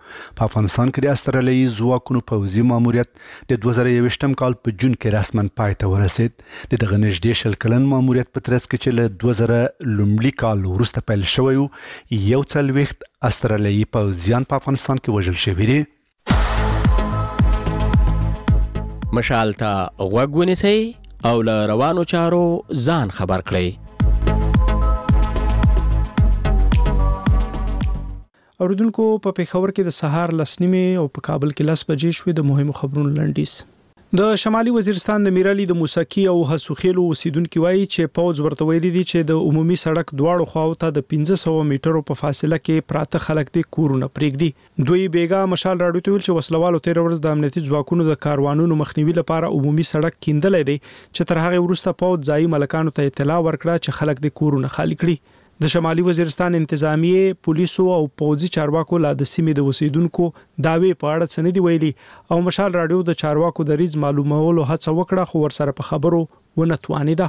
Speaker 19: په افغانستان کې د استرالیایي ځواکونو پوځي ماموریت د دوه زره یوویشتم کال په جون کې رسما پای ته ورسید. د دغه نږدې شل کلن ماموریت په ترڅ کې چې له دوه زره لومړي کال وروسته پیل شوی و، یو څلوېښت استرالیایي پوځیان په افغانستان کې وژل شوي دي.
Speaker 21: مشال ته غوږ ونیسئ او له روانو چارو ځان خبر کړئ.
Speaker 1: اوریدونکو په پیښور کې د سهار لس نیمې او په کابل کې لس بجې شوې. د مهمو خبرونو لنډیز. د شمالي وزیرستان د میرالي د موسکی او حسوخیلو اوسیدونکو وایي چې پوز ورته ویلي دي چې د عمومي سړک دواړو خواو ته د پنځه سوه میټرو په فاصله کې پراته خلک د کورونه پرېږدي. دوی بیګا مشال راډیو ته ویل چې وسلوالو تیر ورځ د امنیتي ځواکونو د کاروانونو مخنیوي لپاره عمومي سړک کیندلې دي چې تر هغه وروسته پوز ځای ملکانو ته اطلاع ورکړه چې خلک د کورونه خالی کړي. د شمالي وزیرستان انتظامیه پولیسو او پوځي چارواکو لا د سیمې د اوسیدونکو داوی په اړه څه نه دی ویلي او مشال راډیو د چارواکو د ریز معلومولو هڅه وکړه خو ورسره په خبرو ونه توانیده.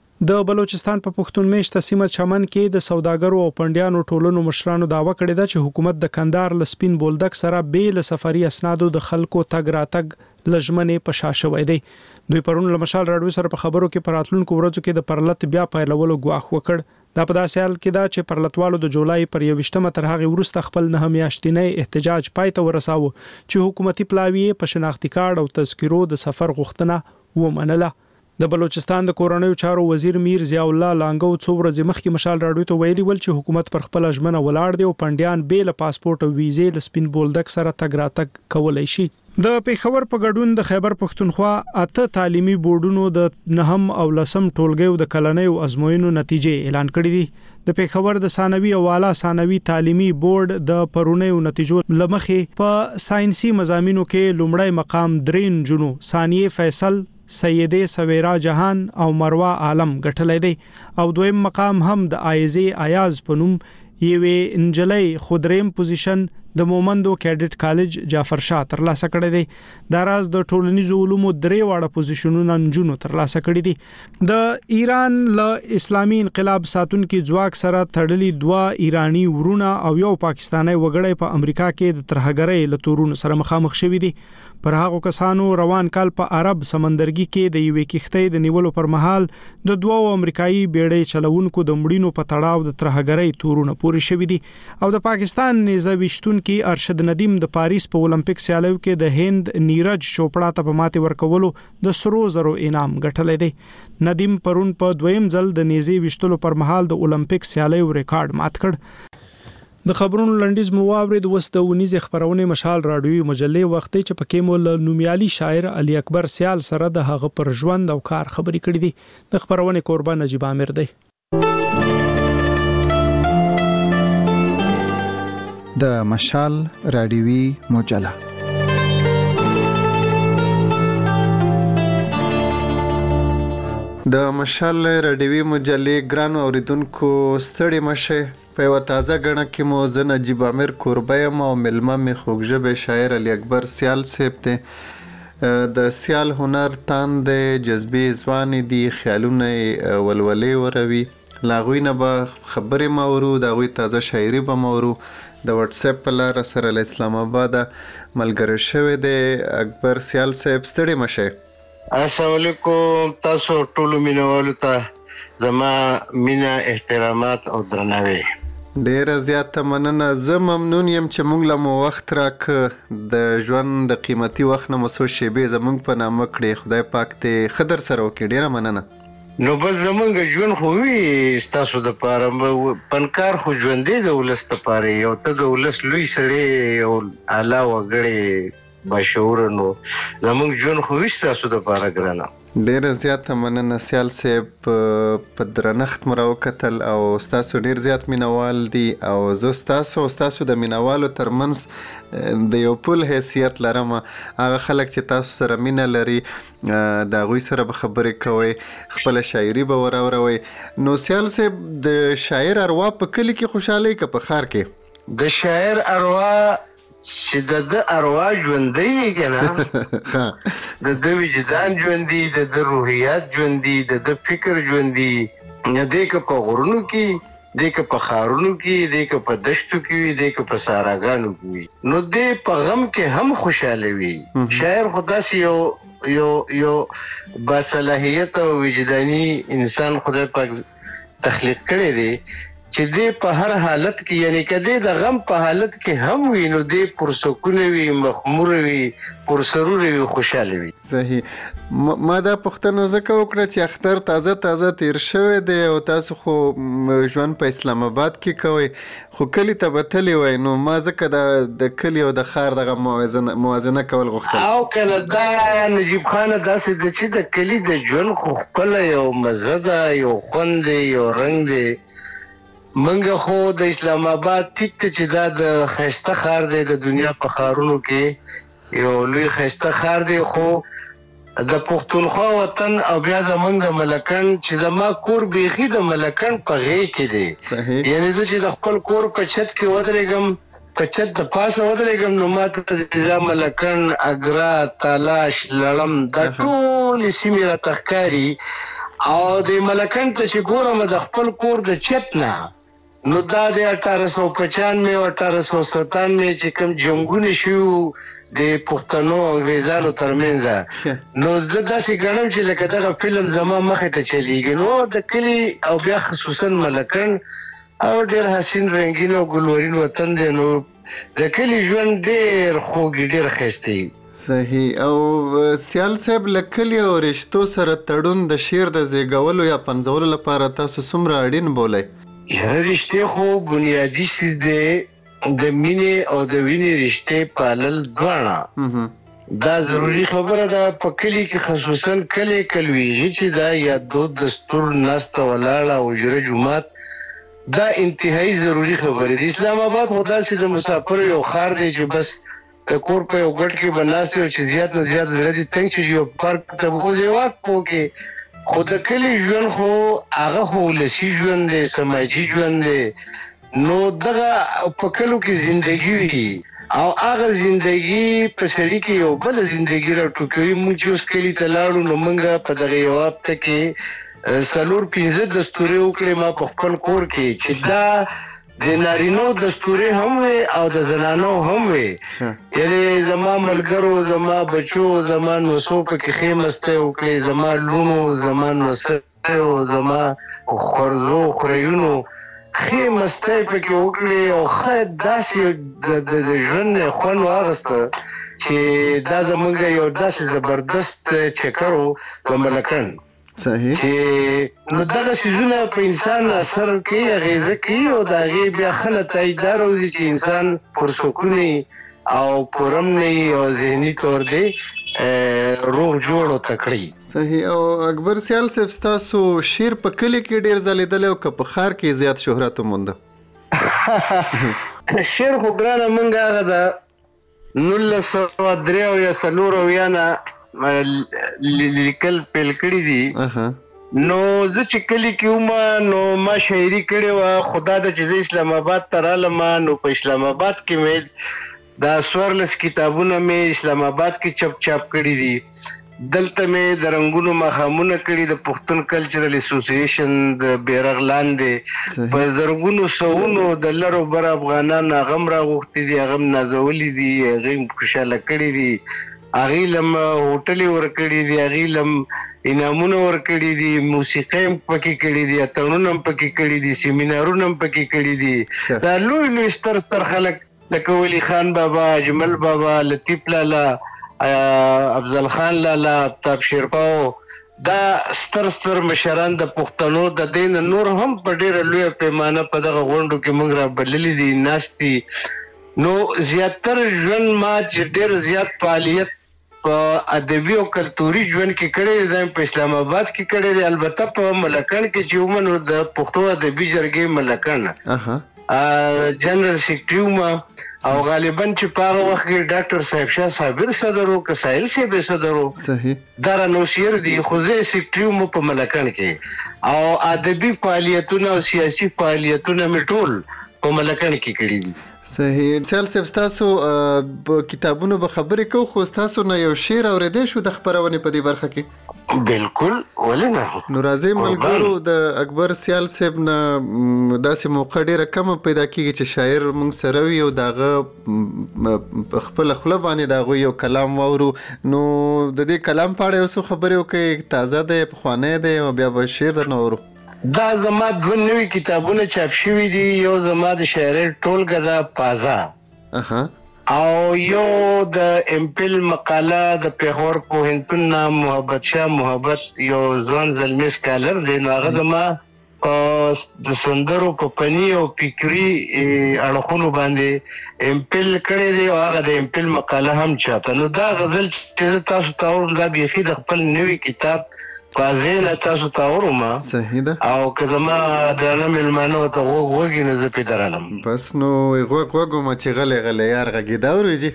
Speaker 1: د بلوچستان په پښتون میشته سیمه چمن کې د سوداګرو او پندیانو ټولنو مشرانو داوا کړې ده چې حکومت د کندهار لسپین بولدک سره بیل سفري اسنادو د خلکو تګ راتګ لجمنې په شاشه وای دی. دوی پرون له مشال راډیو سره په خبرو کې پراتلونکو ورځو کې د پرلط بیا پیلولو غواخ وکړ. دا په داسې حال کې دا چې پرلطوالو د جولای پر یوویشتمه تر هغه وروسته خپل نه میاشتنی احتجاج پای ته ورساوه چې حکومتي پلاوی په شناختی کارت او تذکرو د سفر غوښتنه ومنله. د بلوچستان د کورونیو چارو وزیر میر ضیاء الله لانګو څو ورځې مخکې مشال راډیو ته ویلي ول چې حکومت پر خپل ژمنه ولاړ دی او پندیان به له پاسپورت او ویزې ل سپین بولدک سره تګ راتګ کولای شي. د پیښور په ګډون د خیبر پښتونخوا اته تعلیمي بورډونو د نهم او لسم ټولګیو د کلنیو ازموینو نتیجې اعلان کړې دي. د پیښور د ثانوي او اعلی ثانوي تعلیمي بورډ د پرونیو نتیجو لمخې په ساينسي مضامینو کې لومړی مقام درین جنو ثانیه فیصل سیده سویرا جهان او مروه عالم ګټلې دی او دویم مقام هم د آیزي ایاز په نوم یوې انجلۍ خودریم پوزیشن د مومندو کیډټ کالج جعفر شاه ترلاسه کړی دی. دا راز د ټولنیزو علومو درې واړه پوزیشنونه نجونو ترلاسه کړی دي. د ایران له اسلامي انقلاب ساتونکو ځواک سره تړلي دوه ایرانی ورونه او یو پاکستانی وګړی په امریکا کې د ترهګرۍ له تورونو سره مخامخ شوي دي. پر هغه کسانو روان کال په عرب سمندرګي کې د یوې کښتۍ د نیولو پر مهال د دوه امریکایي بیړۍ چلوونکو د مړینو په تړاو د ترهګرۍ تورونه پوري شوي دي او د پاکستان نيزويشتون کې ارشد ندیم د پاریس په اولمپیک سیالیو کې د هند نیرج چوپړا ته په ماتې ورکولو د سرو زرو انعام ګټلې دی. ندیم پرون په دویم ځل د نيزي وشتلو پر مهال د اولمپیک سیالیو ریکارډ مات کړ. د خبرونو لنډیز مو واورید وس د ونیز خبرونه مشال راډیو مجلې وخت چې پکې مول نومیالي شاعر علي اکبر سیال سره د هغه پر ژوند او کار خبرې کړې دي. د خبرونه قربان نجيب عامر دی.
Speaker 9: د مشال راډیوي مجله د مشال راډیوي مجلې ګرانو اوریدونکو ستړي مشه. په یو تازه غړنه کې مو زه نجيب عامر قربه یم او ملما می خوږژبه شاعر علي اکبر سیال صاحب ته د سیال هنر تاند جذبې ځوان دي خیالونه ولولې وروي لاغوی نه به خبرې مورو دا غوي تازه شاعري به مورو د واتس اپ په لار سره له اسلام آباد ملګری شوی دی. اکبر سیال صاحب ستړي مشه.
Speaker 22: السلام علیکم تاسو ټول مینوالو ته زما مینا احترامات او درناوی.
Speaker 9: ډیره زیاته مننه. زه ممنون یم چې موږ له مو وخت راک د ژوند د قیمتي وخت نه مسو شیبې زموږ په نامه کړې. خدای پاک ته خدر سره وکړي. ډیره مننه.
Speaker 22: نو بس زمونږ ژوند خو وي ستاسو د پاره پنکار خو ژوندې د ولس د پاره یو ته د ولس لوی سړی او اعلی وګړي بشعور نو زمونږ ژوند خو وي ستاسو د پاره ګرانه.
Speaker 9: ډیره زیاته مننه سیال صاحب. په درنښت مو راوکتل او ستاسو ډیر زیات مینوال دي او زه ستاسو او ستاسو د مینوالو ترمنځ د یو پل حیثیت لرم. هغه خلک چې تاسو سره مینه لري د هغوی سره به خبرې کوئ خپله شاعري به وراوروئ. نو سیال صاحب د شاعر اروا په کلي کې خوشحالۍ که په ښار کې؟
Speaker 22: د شاعر اروا چې د د اروا ژوندۍ کنه د د وجدان ژوندۍ د د روحیات ژوندۍ د د فکر ژوندۍ نه دی که په غرونو کې دی که په ښارونو کې، دی که په دشتو کې وي، دی که په صحراګانو کې وي، نو دی په غم کې هم خوشحاله وي. شاعر خو داسې یو یو یو باصلاحیت او وجداني انسان خدای پاک تخلیق کړی دی چې دی په هر حالت کې، یعنی که دی د غم په حالت کې هم وي نو دی پرسکونه وي، مخمور وي، پرسرور وي، خوشحاله وي.
Speaker 9: صحیح. ما دا پوښتنه ځکه وکړه چې اختر تازه تازه تیر شوی دی او تاسو خو ژوند په اسلام آباد کې کوئ، خو کلي ته به تللی وای، نو ما ځکه د کلي او د ښار دغه موازنه کول غوښتل.
Speaker 22: او کنه دا نجیب خانه داسې ده چې د کلي د ژوند خو خپله یو مزه ده، یو خوند دی، یو رنګ دی. منګه خو د اسلام آباد ټیک ته چې دا د ښایسته ښار دی د دنیا په ښارونو کې یو لوی ښایسته ښار دی، خو د پښتونخوا وطن او بیا زمونږ د ملکن چې زما کور بیخي د ملکن په غېږ کې دی. یعنی زه چې د خپل کور په چت کې ودرېږم، په چت د پاسه ودرېږم، نو ما ته د ملکن، اګرا، تالاش، لړم دا ټولې سیمې راته ښکاري. او د ملکن ته چې ګورم د خپل کور د چت نه، نو دا د اٹھارہ سو پچانوے او اٹھارہ سو ستانوے چې کوم جنګونه شو د پښتنو او انګریزانو ترمنځ، نو زه داسې ګڼم چې لکه دغه فلم زما مخې ته چلیږي. نو د کلي او بیا خصوصا ملکن او ډېر حسین رنګین او ګلورین وطن دی، نو د کلي ژوند ډېر خوږ، ډېر ښایسته وي.
Speaker 9: صحیح. او سیال صاحب له کلي او رشتو سره تړون د شعر د زیږولو یا پنځولو لپاره تاسو څومره اړین بولئ؟
Speaker 22: یاره رشتې خو بنیادي څیز دی، د مینې او د وینې رشتې پالل دواړه دا ضروري خبره ده. په کلي کې خصوصا کلی کلویږي چې دا یا دود دستور ناسته ولاړه او اجره جومات، دا انتهایی ضروري خبره ده. اسلام آباد خو داسې د مسافر یو ښار دی چې بس د کور په یو ګټ کې به ناست یو چې زیات نه زیات زړه دې تنګ شي یو پارک ته وخوځې واک پوکې. خو د کلي ژوند خو هغه خو ولسي ژوند دی، سماجي ژوند دی، نو دغه په کلو کې زندگی وي او هغه زندگی په سړي کې یو بل زندگی راټوکوي. موږ چې اوس کلي ته لاړو نو موږ په دغه یو هفته کې څلور پنځه دستورې وکړې ما په خپل کور کې، چې دا د نارینو دستورې هم وي او د زنانو هم وي. یعنی زما ملګرو، زما بچو، زما نوسو پکې ښې مستۍ وکړې، زما لونو، زما نوسیو، زما خورزو خوریونو ښې مستۍ پکې وکړې او ښه داسې د ژوند خوند واخیسته چې دا زموږ یو داسې زبردست چکر و په ملکن.
Speaker 9: صحیح.
Speaker 22: چې نو دغه څیزونه په انسان اثر کوي، اغیزه کوي او د هغې بیا ښه نتایج دا راوځي چې انسان پرسکون او پرم نه او ذهني طور دی روغ جوړ او تکړه.
Speaker 9: صحیح. او اکبر سیال صاحب ستاسو شعر په کلي کې ډېر ځلېدلی او که په ښار کې زیات شهرت ومونده؟
Speaker 22: شعر خو ګرانه موږ هغه د نولس سوه درې اویا څلور اویا نه لیکل پیل کړي دي. نو زه چې کلي کې وم نو ما شاعري کړې وه، خو دا ده چې زه اسلام آباد ته رالم نو په اسلام آباد کې مې دا څوارلس کتابونه مې اسلام آباد کې چپ چاپ کړي دي. دلته مې د رنګونو ماښامونه کړي د پښتون کلچرل اسوسییشن د بیرغ لاندې په زرګونو سوونو د لرو بر افغانان هغه هم راغوښتي دي، هغه هم نازولي دي، هغې هم خوشحاله کړي دي، هغې لم هوټلې ورکړي دي، هغې لم انعامونه ورکړي دي، موسیقۍ هم پکې کړي دي، اتڼونه هم پکې کړي دي، سیمینارونه هم پکې کړي دي. دا لوی لوی ستر ستر خلک لکه ولی خان بابا، اجمل بابا، لطیف لالا، افضل خان لالا، آفتاب شیرپاو، دا ستر ستر مشران د پښتنو د دین نور هم په ډیره لویه پیمانه په دغه غونډو کې موږ را بللي دي، ناست دي. نو زیاتر ژوند ما چې ډیر زیات فعالیت په ادبي او کلتوري ژوند کې کړی دی په اسلام آباد کې کړی دی. البته په ملکن کې چې وم نو د پښتو ادبي جرګې ملکن جنرال سیکرټري وم او غالبا چې په هغه وخت کې ډاکټر صاحب شاه صابر صدر و که ساحل صاحب صدر و، دا رانو شعر دي، خو زه سیکرټري وم په ملکن کې او ادبي فعالیتونه او سیاسي فعالیتونه مې ټول په ملکن کې کړي دي.
Speaker 9: صحیح. سیال صاحب تاسو په کتابونو به خبرې کوو خو تاسو نه یو شعر اورېدی شو د خپرونې په دې برخه کې؟
Speaker 22: بالکل ولې نه.
Speaker 9: نو راځئ ملګرو د اکبر سیال صاحب نه داسې موقع ډېره کمه پیدا کېږي چې شاعر موږ سره وي او د هغه په خپله خوله باندې د هغوی یو کلام واورو. نو د دې کلام په اړه یو څه خبرې وکړئ، تازه دی، پخوانی دی او بیا به شعر درنه اورو.
Speaker 22: دا زما دوه نوي کتابونه چاپ شوي دي. یو زما د شاعرۍ ټولګه ده پازا او یو د امپل مقاله د پیښور پوهنتون نه محبت شاه محبت یو ځوان زلمی سکالر دی. نو هغه زما د سندرو په فني او فکري اړخونو باندې امپل کړی دی او هغه د امپل مقاله هم چاپه. نو دا غزل چې تاسو ته اورم دا بیخي د خپل نوي کتاب فازیله تاسو ته اورم.
Speaker 9: صحیح ده.
Speaker 22: او که زما درانه مېلمانه ورته غوږ وږي نو زه پرې درالم.
Speaker 9: بس نو غوږ وږو ما چې غلی غلی یار غږېده اورېږي.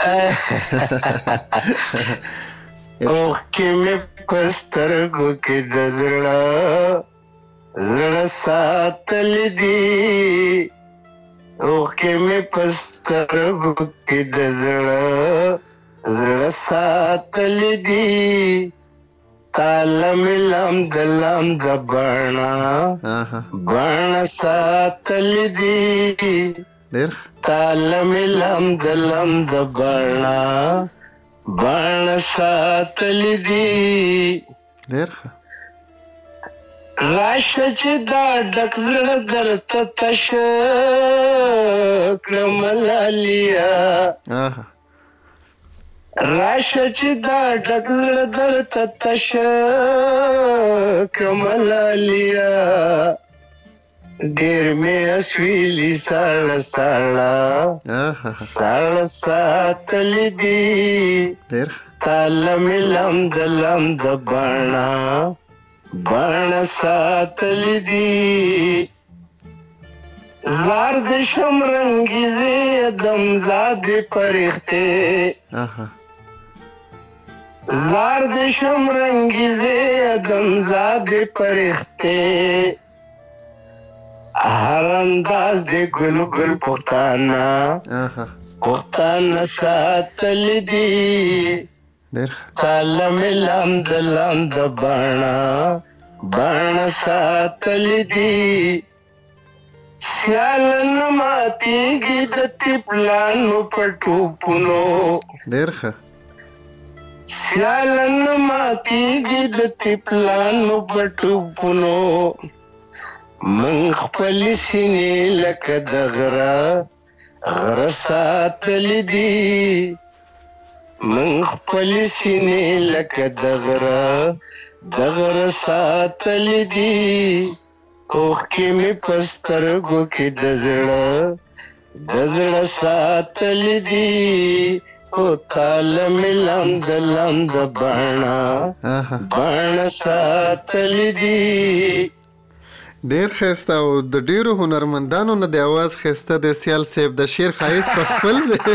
Speaker 22: اوښکې مې په سترګو کې د زړه زړه ساتلې دي. اوښکې مې په سترګو کې د زړه زړه ساتلې دي. تاله مې لم د لم د بڼه بڼه ساتلې دي. تاله مې لم د لم د بڼه بڼه ساتلې دي. راشه چې دا ډک زړه درته تش کړم لالیا. راشه چې دا ډک زړه درته تش کړم لالیا. ډېر مې اسویلي ساړه ساړه ساړه ساتلې دي. تاله مې لم د لم د بڼه بڼه ساتلې دي. زار د شمرنګیزې دم زادې پرښتې زار د شمرنګیزې دم زادې پرښتې هر انداز د ګل ګل پښتانه پښتانه ساتلې دي. تاله مې لم د لم د بڼه بڼه ساتلې دي. سیال نه ماتېږي د تیپلانو په ټوپونو.
Speaker 9: ډېر ښه.
Speaker 22: سیال نه ماتېږي د تیپلانو په ټوپونو. من خپلې سینې لکه د غره غره ساتلې دي. من خپلې سینې لکه د غره د غره ساتلې دي. اوښکې مې په سترګو کې د زړه د زړه ساتلې دي. او تاله مې لم د لم د بڼه بڼه ساتلې دي.
Speaker 9: ډېر ښایسته او د ډېرو هنرمندانو نه د اواز ښایسته د سیال صاحب د شعر ښایست په خپل ځای.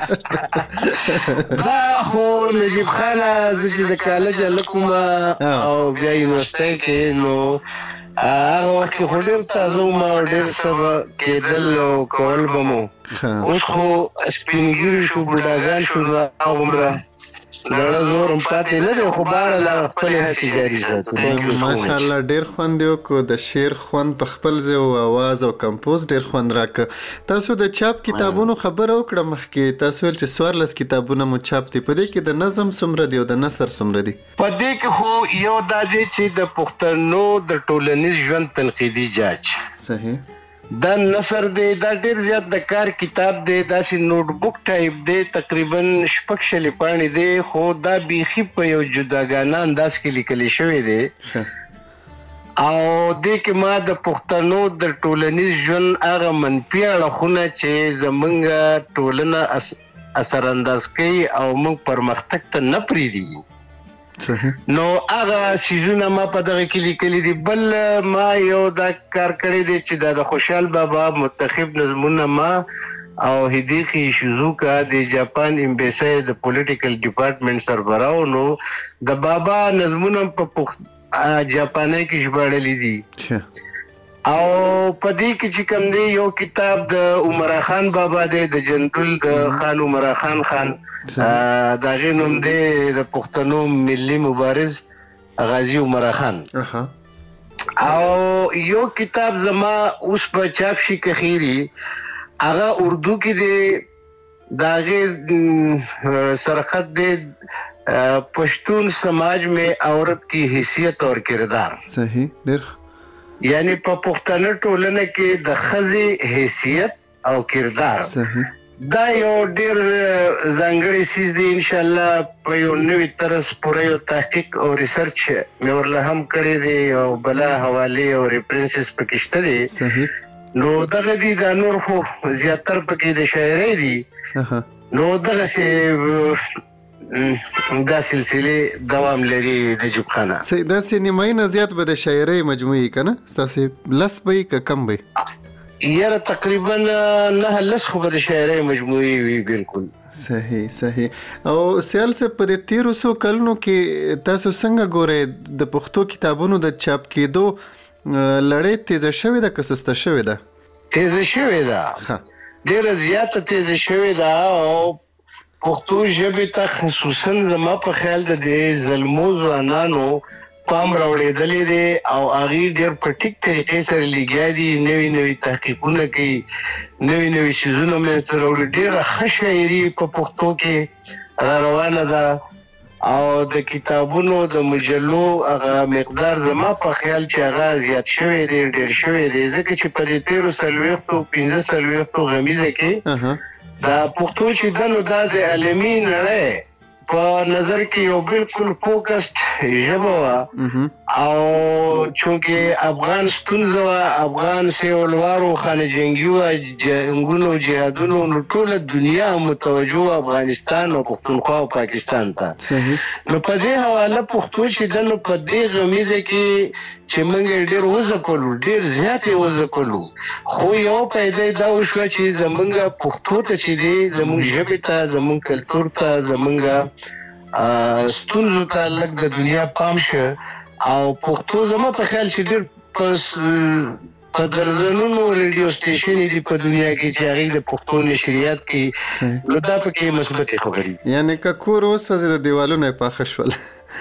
Speaker 22: دا خو نجیب خانه زه چې د کالج هلک وم او بیا یونیورسټۍ کې نو هغه وخت کې خو ډېر تازه وم او ډېر څه کېدل او کول به مو. اوس خو سپین ږیري شو بوډاګان شو نو هغومره زړه زور هم پاتې نه دی خو بهر له خپلې هڅې جاري ساتو.
Speaker 9: ماشاءالله ډېر خوند یې وکړو. د شعر خوند په خپل ځای او اواز او کمپوز ډېر خوند راکړه. تاسو د چاپ کتابونو خبره وکړه مخکې. تاسو ویل چې څوارلس کتابونه مو چاپ دي. په دې کې د نظم څومره دي او د نثر څومره دي؟
Speaker 22: په دې کې خو یو دا دی چې د پښتنو د ټولنیز ژوند تنقیدي جاج.
Speaker 9: صحیح.
Speaker 22: دا نثر دی. دا ډیر زیات د کار کتاب دی. داسې نوٹ بک ټایپ دی. تقریبا شپږ شلې پاڼې دی خو دا بیخي په یو جداګانه انداز کې لیکل شوی دی. او دې کې ما د پښتنو د ټولنیز ژوند هغه منفي اړخونه چې زمونږ ټولنه اثر انداز کوي او موږ پرمختګ ته نه پرېږدي نو هغه سيزونه ما په دغه کې لیکلي دي. بل ما یو دا کار کړی دی چې دا د خوشحال بابا متخب نظمونه ما او هدیقي شیزوکا د جاپان ایمبیسی د پولیټیکل ډپارټمنټ سربراو نو د بابا نظمونه په جاپاني کې ژباړلي دي. او پدې کې چې کوم دی یو کتاب د عمر خان بابا دی د جندل د خان عمر خان خان دا غنوم دی د پښتنو ملي مبارز غازی عمر خان. او یو کتاب زما اوس په چاپ شي کخيري هغه اردو کې دی داغه سرخط دی پښتون سماج میں عورت کی حیثیت اور کردار.
Speaker 9: صحیح ډیر
Speaker 22: یعنی په پښتنه ټولنه کې د ښځې حیثیت او کردار دا یو ډیر ځانګړی سیز دی. ان شاء الله په یو نوې طرز پوره یو تحقیق او ریسرچ مې ورله هم کړی دی او بلا حواله او ریفرنسز پکې شته دي.
Speaker 9: صحیح
Speaker 22: نو دغه دي د نور خو زیاتر پکې د شاعرۍ دي. نو دغه سه دا سلسله دوام لري نجیب خانه.
Speaker 9: سي دا سینمای نه زیات به د شاعرۍ مجموعي کنه تاسو لس به ک کم به
Speaker 22: یاره تقریبا نه لس خو به د شاعرۍ مجموعي وی بالکل.
Speaker 9: صحیح صحیح. او سیال سے په تیرو سو کلونو کې تاسو څنګه ګورئ د پښتو کتابونو د چاپ کېدو لړۍ تیزه شوې ده که سسته شوې ده؟
Speaker 22: تیزه شوې ده، ډېره زیاته تیزه شوې ده. او پښتو ژبې ته خصوصا زما په خیال د دې ظلمو ځوانانو پام راوړېدلی دی او هغې ډېر په ټیک طریقې سره لګیا دي، نوي نوي تحقیقونه کوي، نوي نوي څیزونه منځته راوړي. ډېره ښه شاعري په پښتو کې را روانه ده او د کتابونو د مجلو هغه مقدار زما په خیال چې هغه زیات شوی دی، ډېر شوی دی، ځکه چې په دې تېرو څلوېښتو پنځه څلوېښتو غمیزه کې دا پښتو چې دنو دا د عالمي نړۍ په نظر کې یو بالکل فوکسډ ژبه وه او چونکې افغان ستونزه وه، افغان سیولوارو خانه جنګي وه، جنګونو جهادونو، نو ټوله دنیا متوجه وه افغانستان او پښتونخوا او پاکستان ته. نو په دې حواله پښتو چې دنو په دې غمیزه کې چې موږ ډېر وځپلو، ډېر زیات یې وځپلو، خو یو پیدا دا وشوه چې زموږ پښتو ته چې دی، زموږ ژبې ته، زموږ کلتور ته، زموږ ستونزو ته لږ د دنیا پام شه. او پښتو زما په خیال چې ډېر په درځنونو ریډیو سټیشنې دي په دنیا کې چې هغې د پښتو نشریات کوي، نو دا پکې مثبتې خبرې.
Speaker 9: یعنې که کور وسوځي د دیوالونه یې پاخه شول؟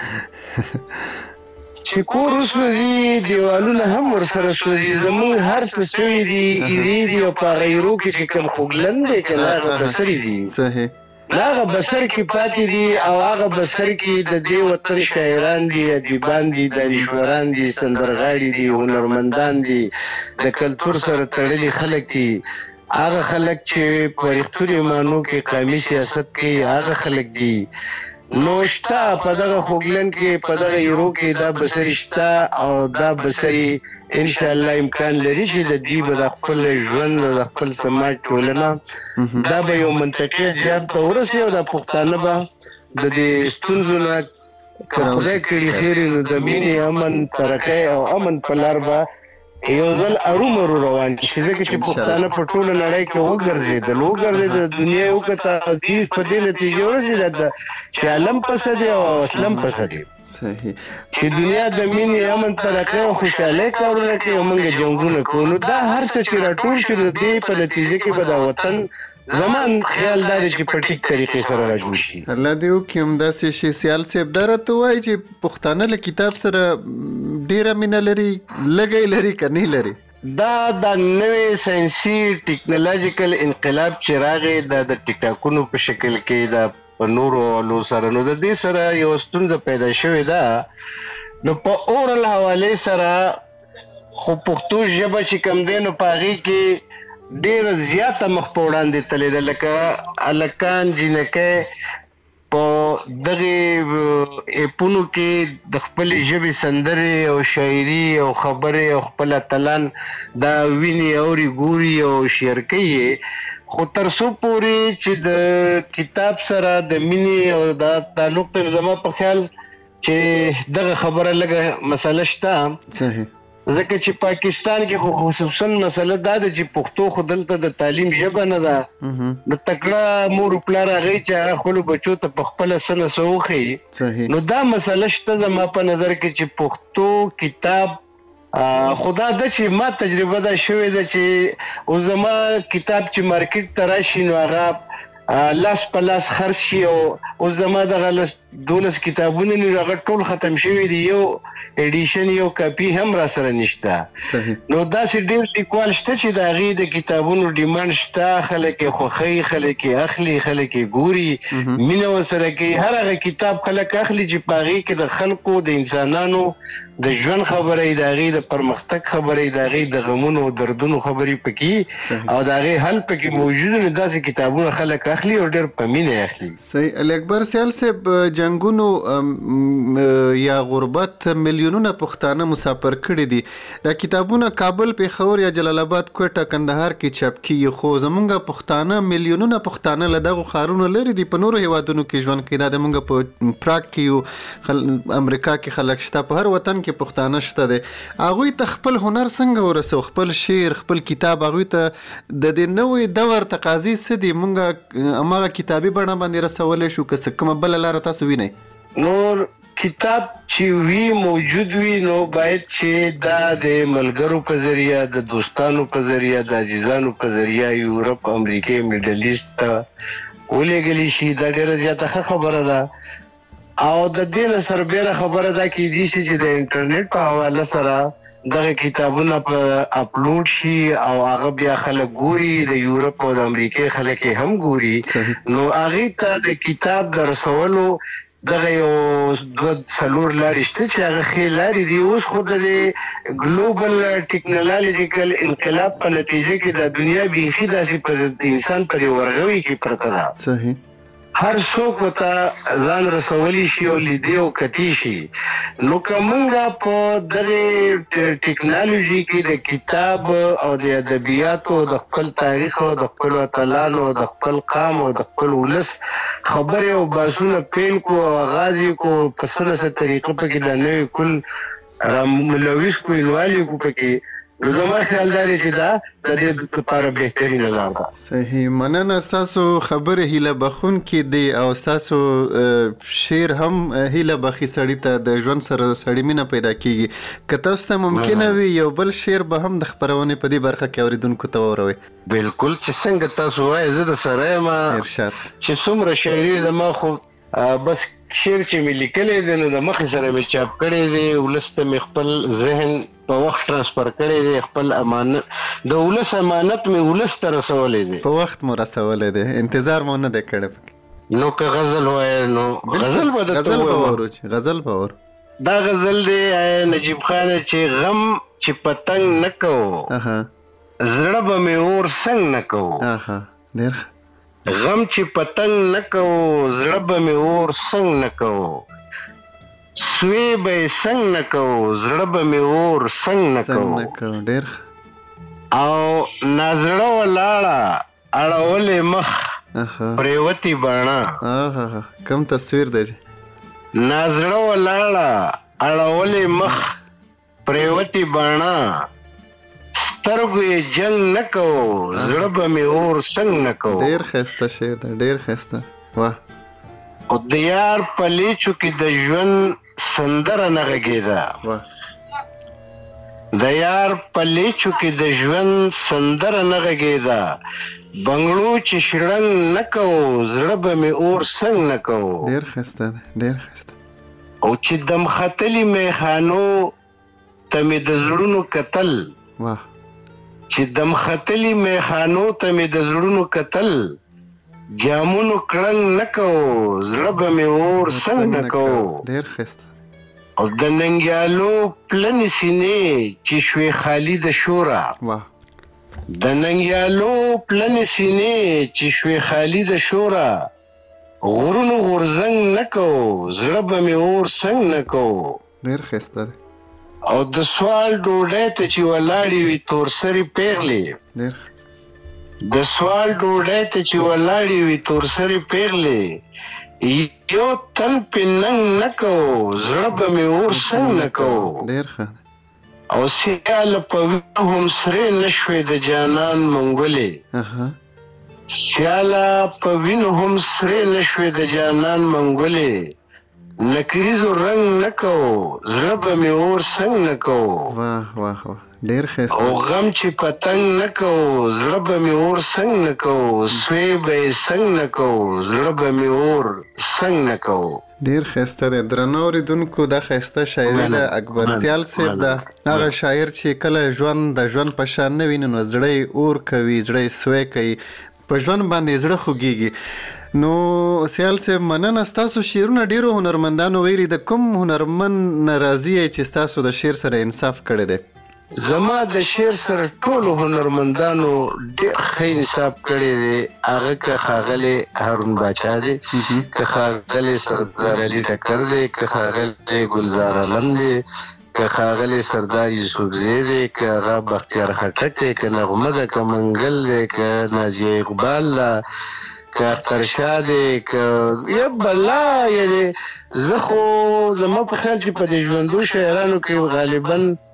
Speaker 22: چې کور وسوځي دیوالونه هم ورسره سوځي. زموږ هر څه سوي دي، ایرې دي او په غیرو کې چې کوم خوږلن دی که نه هغه بسرې دي.
Speaker 9: صحیح.
Speaker 22: هغه بسر کې پاتې دي او هغه بسر کې د دې وطن شاعران دي، ادیبان دي، دانشوران دي، سندرغاړي دي، هنرمندان دي، د کلتور سره تړلي خلک دي، هغه خلک چې په رښتوني معنو کې قومي سیاست کوي، هغه خلک دي. نو شته په دغه خوږلن کې، په دغه ایرو کې دا بسرې شته او دا بسرې انشاءالله امکان لري چې د دې به د خپل ژوند د خپل سماج ټولنه دا به یو منطقي جهاد ته ورسي او د پښتانه به د دې ستونزو نه که خدای کړي خیر نو د مینې، امن، ترقۍ او امن په لار به یو ځل ارومرو روان شي. ځکه چې پښتانه په ټوله نړۍ کې وګرځېدل وګرځېدل د دنیا یې وکته، دوی په دې نتیجې ورسېدل چې علم پسه دی او اسلم پسه دی. چې دنیا د مینې، امن، ترقۍ او خوشحالۍ کارونه کوي او موږ جنګونه کوو. نو دا هر څه چې راټول شي د دې په نتیجه کې به دا وطن زمان خیال دا دی چې په ټیک طریقې سره راجوړ شي.
Speaker 9: الله دې وکړي همداسې شي. سیال صاحب دا راته وایي چې پښتانه له کتاب سره ډېره مینه لري، لږی لري که نه لري؟
Speaker 22: دا د نوې ساینسي ټیکنالوژیکل انقلاب چې راغی دا د ټیک ټاکونو په شکل کې دا په نورو والو سره، نو د دې سره یو ستونزه پیدا شوې ده. نو په اورل حوالې سره خو پښتو ژبه چې کوم دی نو په هغې کې ډېره زیاته مخ په وړاندې تللې ده، لکه هلکان جینکۍ په دغې اپونو کې د خپلې ژبې سندرې او شاعري او خبرې او خپل اتلان دا ویني، اوري، ګوري او شعر کوي. خو تر څو پورې چې د کتاب سره د مینې او دا تعلق ته زما په خیال چې دغه خبره لږه مسله شته.
Speaker 9: صحیح.
Speaker 22: ځکه چې پاکستان کې خو خصوصا مسله دا ده چې پښتو خو دلته د تعلیم ژبه نه ده. د تکړه مور پلار هغوی چې هغه خپلو بچو ته په خپله څه نه څه وښیي، نو دا مسله شته زما په نظر کې چې پښتو کتاب خدا د چې ما تجربه دا شوې ده چې او زما کتاب چې مارکیټ ته راشي نو هغه لاس په لاس خرڅ شي او زما دغه لس دولس کتابونه نو هغه ټول ختم شوي دي یو ایډیشن یو کاپی هم را سره نشته نو داسې ډېر لیکوال شته چې د هغې د کتابونو ډیمانډ شته خلک یې خوښوي خلک یې اخلي خلک یې ګوري مینه ورسره کوي هر هغه کتاب خلک اخلي چې په هغې کې د خلکو د انسانانو د ژوند خبره یې د هغې د پرمختګ خبره یې د هغې د غمونو او دردونو خبرې پکې او د هغې حل پکې موجود نو داسې کتابونه خلک اخلي او ډېر په مینه اخلي.
Speaker 9: صحیح. علي اکبر سیال صاحب جنګونو یا غربت میلیونونه پښتانه مسافر کړي دي دا کتابونه کابل پېښور یا جلال آباد کوټه کندهار کې چاپ کیږي خو زمونږ پښتانه میلیونونه پښتانه له دغو ښارونو لرې دي په نورو هیوادونو کې ژوند کوي دا زمونږ په پراګ کې یو امریکا کې خلک شته په هر وطن کې پښتانه شته دي هغوی ته خپل هنر څنګه ورسو خپل شعر خپل کتاب هغوی ته د دې نوې دور تقاضي څه دي مونږ هماغه کتابي بڼه باندې رسولی شو که څه کومه بله لاره تاسو وینئ؟
Speaker 22: نور کتاب چې وی موجود وي نو باید چې دا د ملګرو په ذریعه د دوستانو په ذریعه د عزیزانو په ذریعه یورپ امریکې میډل ایسټ ته ولېږلی شي دا ډېره زیاته ښه خبره ده او د دې نه سربیره خبره دا کیدی شي چې د انټرنیټ په حواله سره دغه کتابونه په اپلوډ شي او هغه بیا خلک ګوري د یورپ او د امریکې خلک یې هم ګوري نو هغې ته د کتاب د رسولو دغه یو دوه څلور لارې شته چې هغه ښې لارې دي اوس خو د ګلوبل ټیکنالوژیکل انقلاب په نتیجه کې د دنیا بیخي داسې په انسان پرې ورغوي کې پرته ده.
Speaker 9: صحیح.
Speaker 22: هر څوک ورته ځان رسولی شي او لیدی او کتی شي نو که مونږ په دغې ټیکنالوژي کې د کتاب او د ادبیاتو د خپل تاریخ او د خپلو اتلانو او د خپل قام او د خپل ولس خبرې او بحثونه پیل کو او آغاز یې کو په څه نه څه طریقه پکې دا نوې کل راملوث کو انوالي کو پکې نو زما خیال دا دی چې دا د دې لپاره بهترینه لار ده.
Speaker 9: صحیح. مننه ستاسو خبرې هیله بخونکې دي او ستاسو شعر هم هیله بخي سړي ته د ژوند سره سړي مینه پیدا کیږي که تاسو ته ممکنه وي یو بل شعر به هم د خپرونې په دې برخه کې اورېدونکو ته واوروئ.
Speaker 22: بالکل چې څنګه تاسو وایئ زه د سره یم
Speaker 9: ارشاد
Speaker 22: چې څومره شاعري زما خو بس شعر چې مې لیکلی دی نو د مخې سره مې چاپ کړی دی ولس ته مې خپل ذهن په وخت ترانسفر کړی دی خپل امانت د ولس امانت مې ولس ته رسولی دی
Speaker 9: په وخت مو رسولی دی انتظار مو نه دی کړی
Speaker 22: نو که غزل وایه نو غزل به درته
Speaker 9: ووایم غزل به ور
Speaker 22: دا غزل دی نجیب خانه چې غم چې پتنګ نه کوو زړه به مې اور څنګ نه کوو
Speaker 9: ډېر
Speaker 22: غم چې پتنګ نه کوو زړه به مې اور څنګ نه کوو سوی به یې څنګ نه کوو زړه به مې اور څنګ نه کوو
Speaker 9: ډېر
Speaker 22: او نازړه ولاړه اړولې مخ پرېوتې باڼه
Speaker 9: کوم تصویر دی
Speaker 22: نازړه ولاړه اړولې مخ پرېوتې باڼه سترګو یې جنګ نه کوو زړه به مې اور څنګ نه کوو.
Speaker 9: ډېر ښایسته شعر دی ډېر ښایسته واه
Speaker 22: او د یار په لیچو کې د ژوند سندره نه غږېده د یار په لیچو کې د ژوند سندره نه غږېده بنګړو چې شړنګ نه کوو زړه به مې اور څنګ نه کوو.
Speaker 9: ډېر ښایسته دی ډېر ښایسته.
Speaker 22: او چې دم ختلي میخانو ته مې د زړونو کتل
Speaker 9: واه
Speaker 22: چې دم ختلي میخانو ته مې د زړونو کتل جامونو کړنګ نه کوو زړه به مې اور څنګ نه کوو.
Speaker 9: ډېر ښایسته.
Speaker 22: او د ننګیالو پلنې سینې چې شوې خالي د شوره د ننګیالو پلنې سینې چې شوې خالي د شوره غرونو غورځنګ نه کوو زړه به مې اور څنګ نه کوو.
Speaker 9: ډېر ښایسته دی.
Speaker 22: او د سوال ډوډۍ ته چې ولاړې وي تورسرې پیغلې د سوال ډوډۍ ته چې ولاړې وي تورسرې پیغلې یو تن پې ننګ نه کوو زړه به مې اور څنګ نه کوو.
Speaker 9: ډېر ښه.
Speaker 22: او سیاله په وینو هم سرې نه شوې د جانان منګولې سیاله په وینو هم سرې نه شوې د جانان منګولې نکریزو رنگ نکو زړه به مې اور څنګ نکو
Speaker 9: واه واه واه ډیر ښایسته
Speaker 22: او غم چې پتنګ نکو زړه به مې اور څنګ نکو سوی به یې څنګ نکو زړه به مې اور څنګ نکو
Speaker 9: ډیر ښایسته دی. درنو اورېدونکو دا ښایسته شاعري د اکبر سیال صاحب ده. هغه شاعر چې کله ژوند د ژوند په شان نه ویني نو زړه یې اور کوي، زړه یې سوی کوي، په ژوند باندې زړه خوږېږي. نو سیال صاحب مننه. ستاسو شعرونه ډیرو هنرمندانو ویلي، د کوم هنرمند نه راضي یې چې ستاسو د شعر سره انصاف کړی دی؟
Speaker 22: زما د شعر سره ټولو هنرمندانو ډېر ښه انصاف کړی دی. هغه که ښاغلی هارون باچا دی، که ښاغلی سردار علي ټکر دی، که ښاغلی ګلزار علم دی، که ښاغلی سردار یوسفزی دی، که هغه بختیار خټک دی، که نغمه ده، که منګل دی، که نازیه اقبال ده، که اخترشاه دی، که یا بلا یعنې زه خو زما په خیال چې په دې ژوندو شاعرانو کې غالبا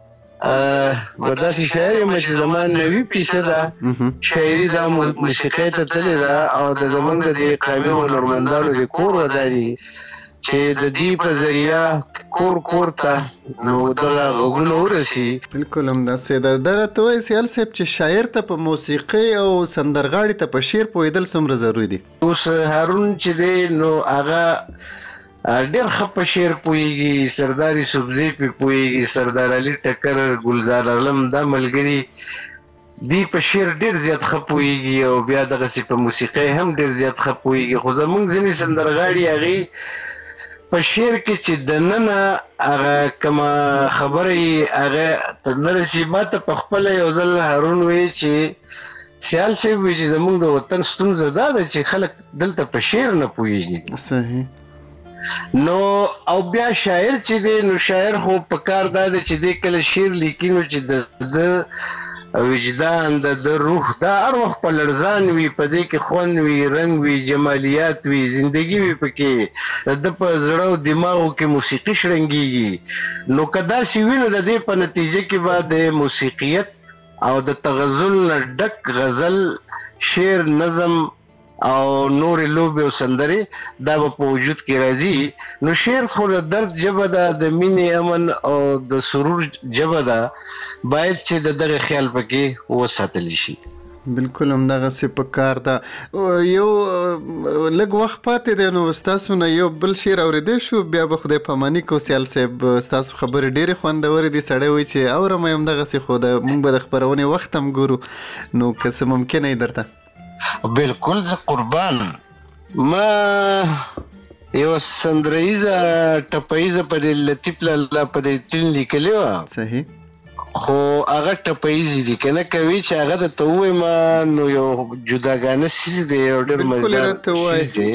Speaker 22: به داسې شاعر یم چې زما نوي فیصده شاعري دا موسیقۍ ته تللې ده او د زمونږ د قامي هنرمندانو د کور ودا دي چې د دې په ذریعه کور کور ته نو دغه غږونه ورسي.
Speaker 9: بلکل همداسې ده. دا راته وایي سیال صاحب چې شاعر ته په موسیقۍ او سندرغاړي ته په شعر پوهېدل څومره ضروري دي؟
Speaker 22: اوس هارون چې دی نو هغه ډېر ښه په شعر پوهېږي، سردار یوسفزی پې پوهېږي، سردار علي ټکر، ګلزار علم دا ملګري دی په شعر ډېر زیات ښه پوهېږي او بیا دغسې په موسیقۍ هم ډېر زیات ښه پوهېږي. خو زمونږ ځینې سندرغاړي هغې په شعر کې چې دننه هغه کومه خبره یې هغه ته نه رسي. ما ته په خپله یو ځل هارون وایي چې سیال صاحب وایي چې زمونږ د وطن ستونزه دا ده چې خلک دلته په شعر نه پوهېږي.
Speaker 9: صحیح.
Speaker 22: نو او بیا شاعر چې دی نو شاعر خو په کار دا دی چې دی کله شعر لیکي نو چې د وجدان د د روح دا هر وخت په لړزان وي، په دې کې خوند وي، رنګ وي، جمالیات وي، زندگی وي پکې، د په زړه او دماغو کې موسیقي شرنګېږي. نو که داسې وي نو د دې په نتیجه کې به د موسیقیت او د تغزل نه ډک غزل، شعر، نظم او نورې لوبې او سندرې دا به په وجود کې راځي. نو شعر خو د درد ژبه ده، د مینې، امن او د سرور ژبه ده، باید چې د دغه خیال پکې وساتلی شي.
Speaker 9: بلکل همدغسې په کار ده. یو لږ وخت پاتې دی نو ستاسو نه یو بل شعر اورېدی شو، بیا به خدای پاماني کو. سیال صاحب ستاسو خبرې ډېرې خوندورې دي، سړی وایي چې اورم یې همدغسې، خو د موږ به د خپرونې وخت هم ګورو نو که څه ممکنه یې درته؟
Speaker 22: بلکل زه قربان. ما یو سندریزه ټپیزه په دې لطیف لالا په دې تلین لیکلې وه.
Speaker 9: صحیح.
Speaker 22: خو هغه ټپیزې دي که نه کوي چې هغه درته ووایم نو یو جداګانه څیز دی، یو ډېر مزدار څیز دی،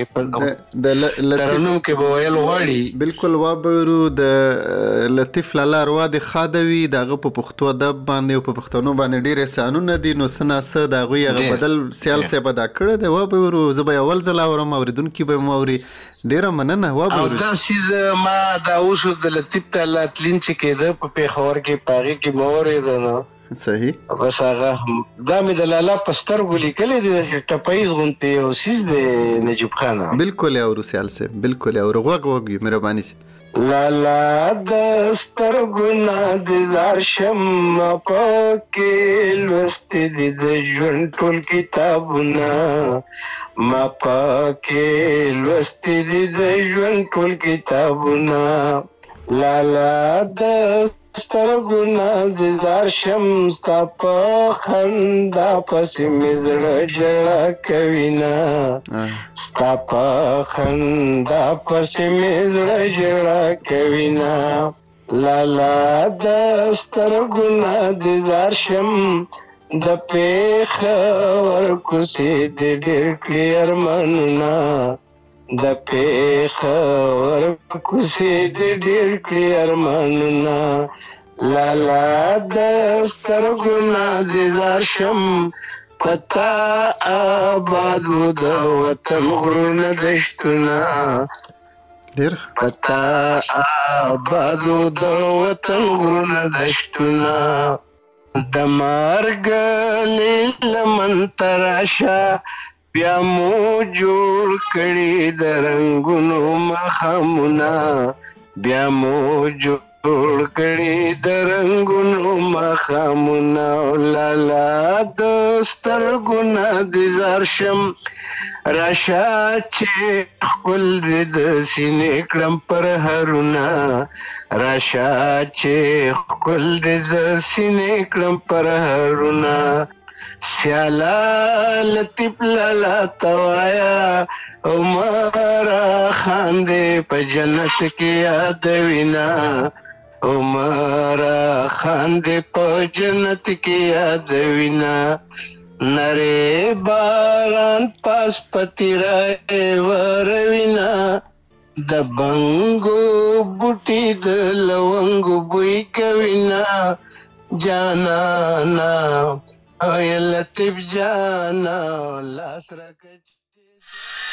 Speaker 22: ترنم کې به ویل غواړي.
Speaker 9: بلکل وابرو د لطیف لالا اروا د ښاده وي، د هغه په پښتو ادب باندې او په پښتنو باندې ډېر احسانونه دي. نو څه ناڅه د هغوی هغه بدل سیال صاحب ادا کړی دی. وابرو زه به اول ځل اورم، اورېدونکي به م اوري. ډېره مننه.
Speaker 22: او دا څیز ما دا اوس د لطیف لالا تلین چې کېده په پېښور کې په هغې کې مه اورېده نو.
Speaker 9: صحیح.
Speaker 22: بس هغه دا مې د لالا په سترګو لیکلی دی، داسې ټپیز غوندې یو څیز دی نجیب خانه.
Speaker 9: بلکل یې اورو سیال صاحب، بلکل یې اورو. غوږ غوږ وي مهرباني.
Speaker 22: لالا د سترګو نه د زار شم پکې لوستې دي د ژوند ټول کتابونه، ما پکې لوستې دي د ژوند ټول کتابونه. لالا د سترګو نه د زار شم ستا په خندا پسې مې زړه ژړا کوینه، ستا په خندا پسې مې زړه ژړا کوینه. لالا د سترګو نه د زار شم د پېښور کوڅې د ډېر کړي ارمانونه، د پېښور کوڅې د ډېر کړي ارمانونه. لالا د سترګو نه د زار شم پتا آباد و د وطن غرونه دشتونه، پتا آباد و د وطن غرونه دشتونه. د مرګ لمن تراشه بیا مو جوړ کړي د رنگونو مخامونه بیا مو جوړ کړي د رنگونو مخامونه لالا د سترګونه د زارشم راشا چې خپل د سینې کړم پر هرونه راشا چې خپل د سینې کړم پر هرونه سیالا لطیف لالا توایا عمرا خاندې په جنت کې یادوینا عمرا خاندې په جنت کې یادوینا نره باران پاس پتی رائے وروینا د بنګو بوټي د لونګو بوی کوینا جانا نا اے لطیف جانا لاس راکچ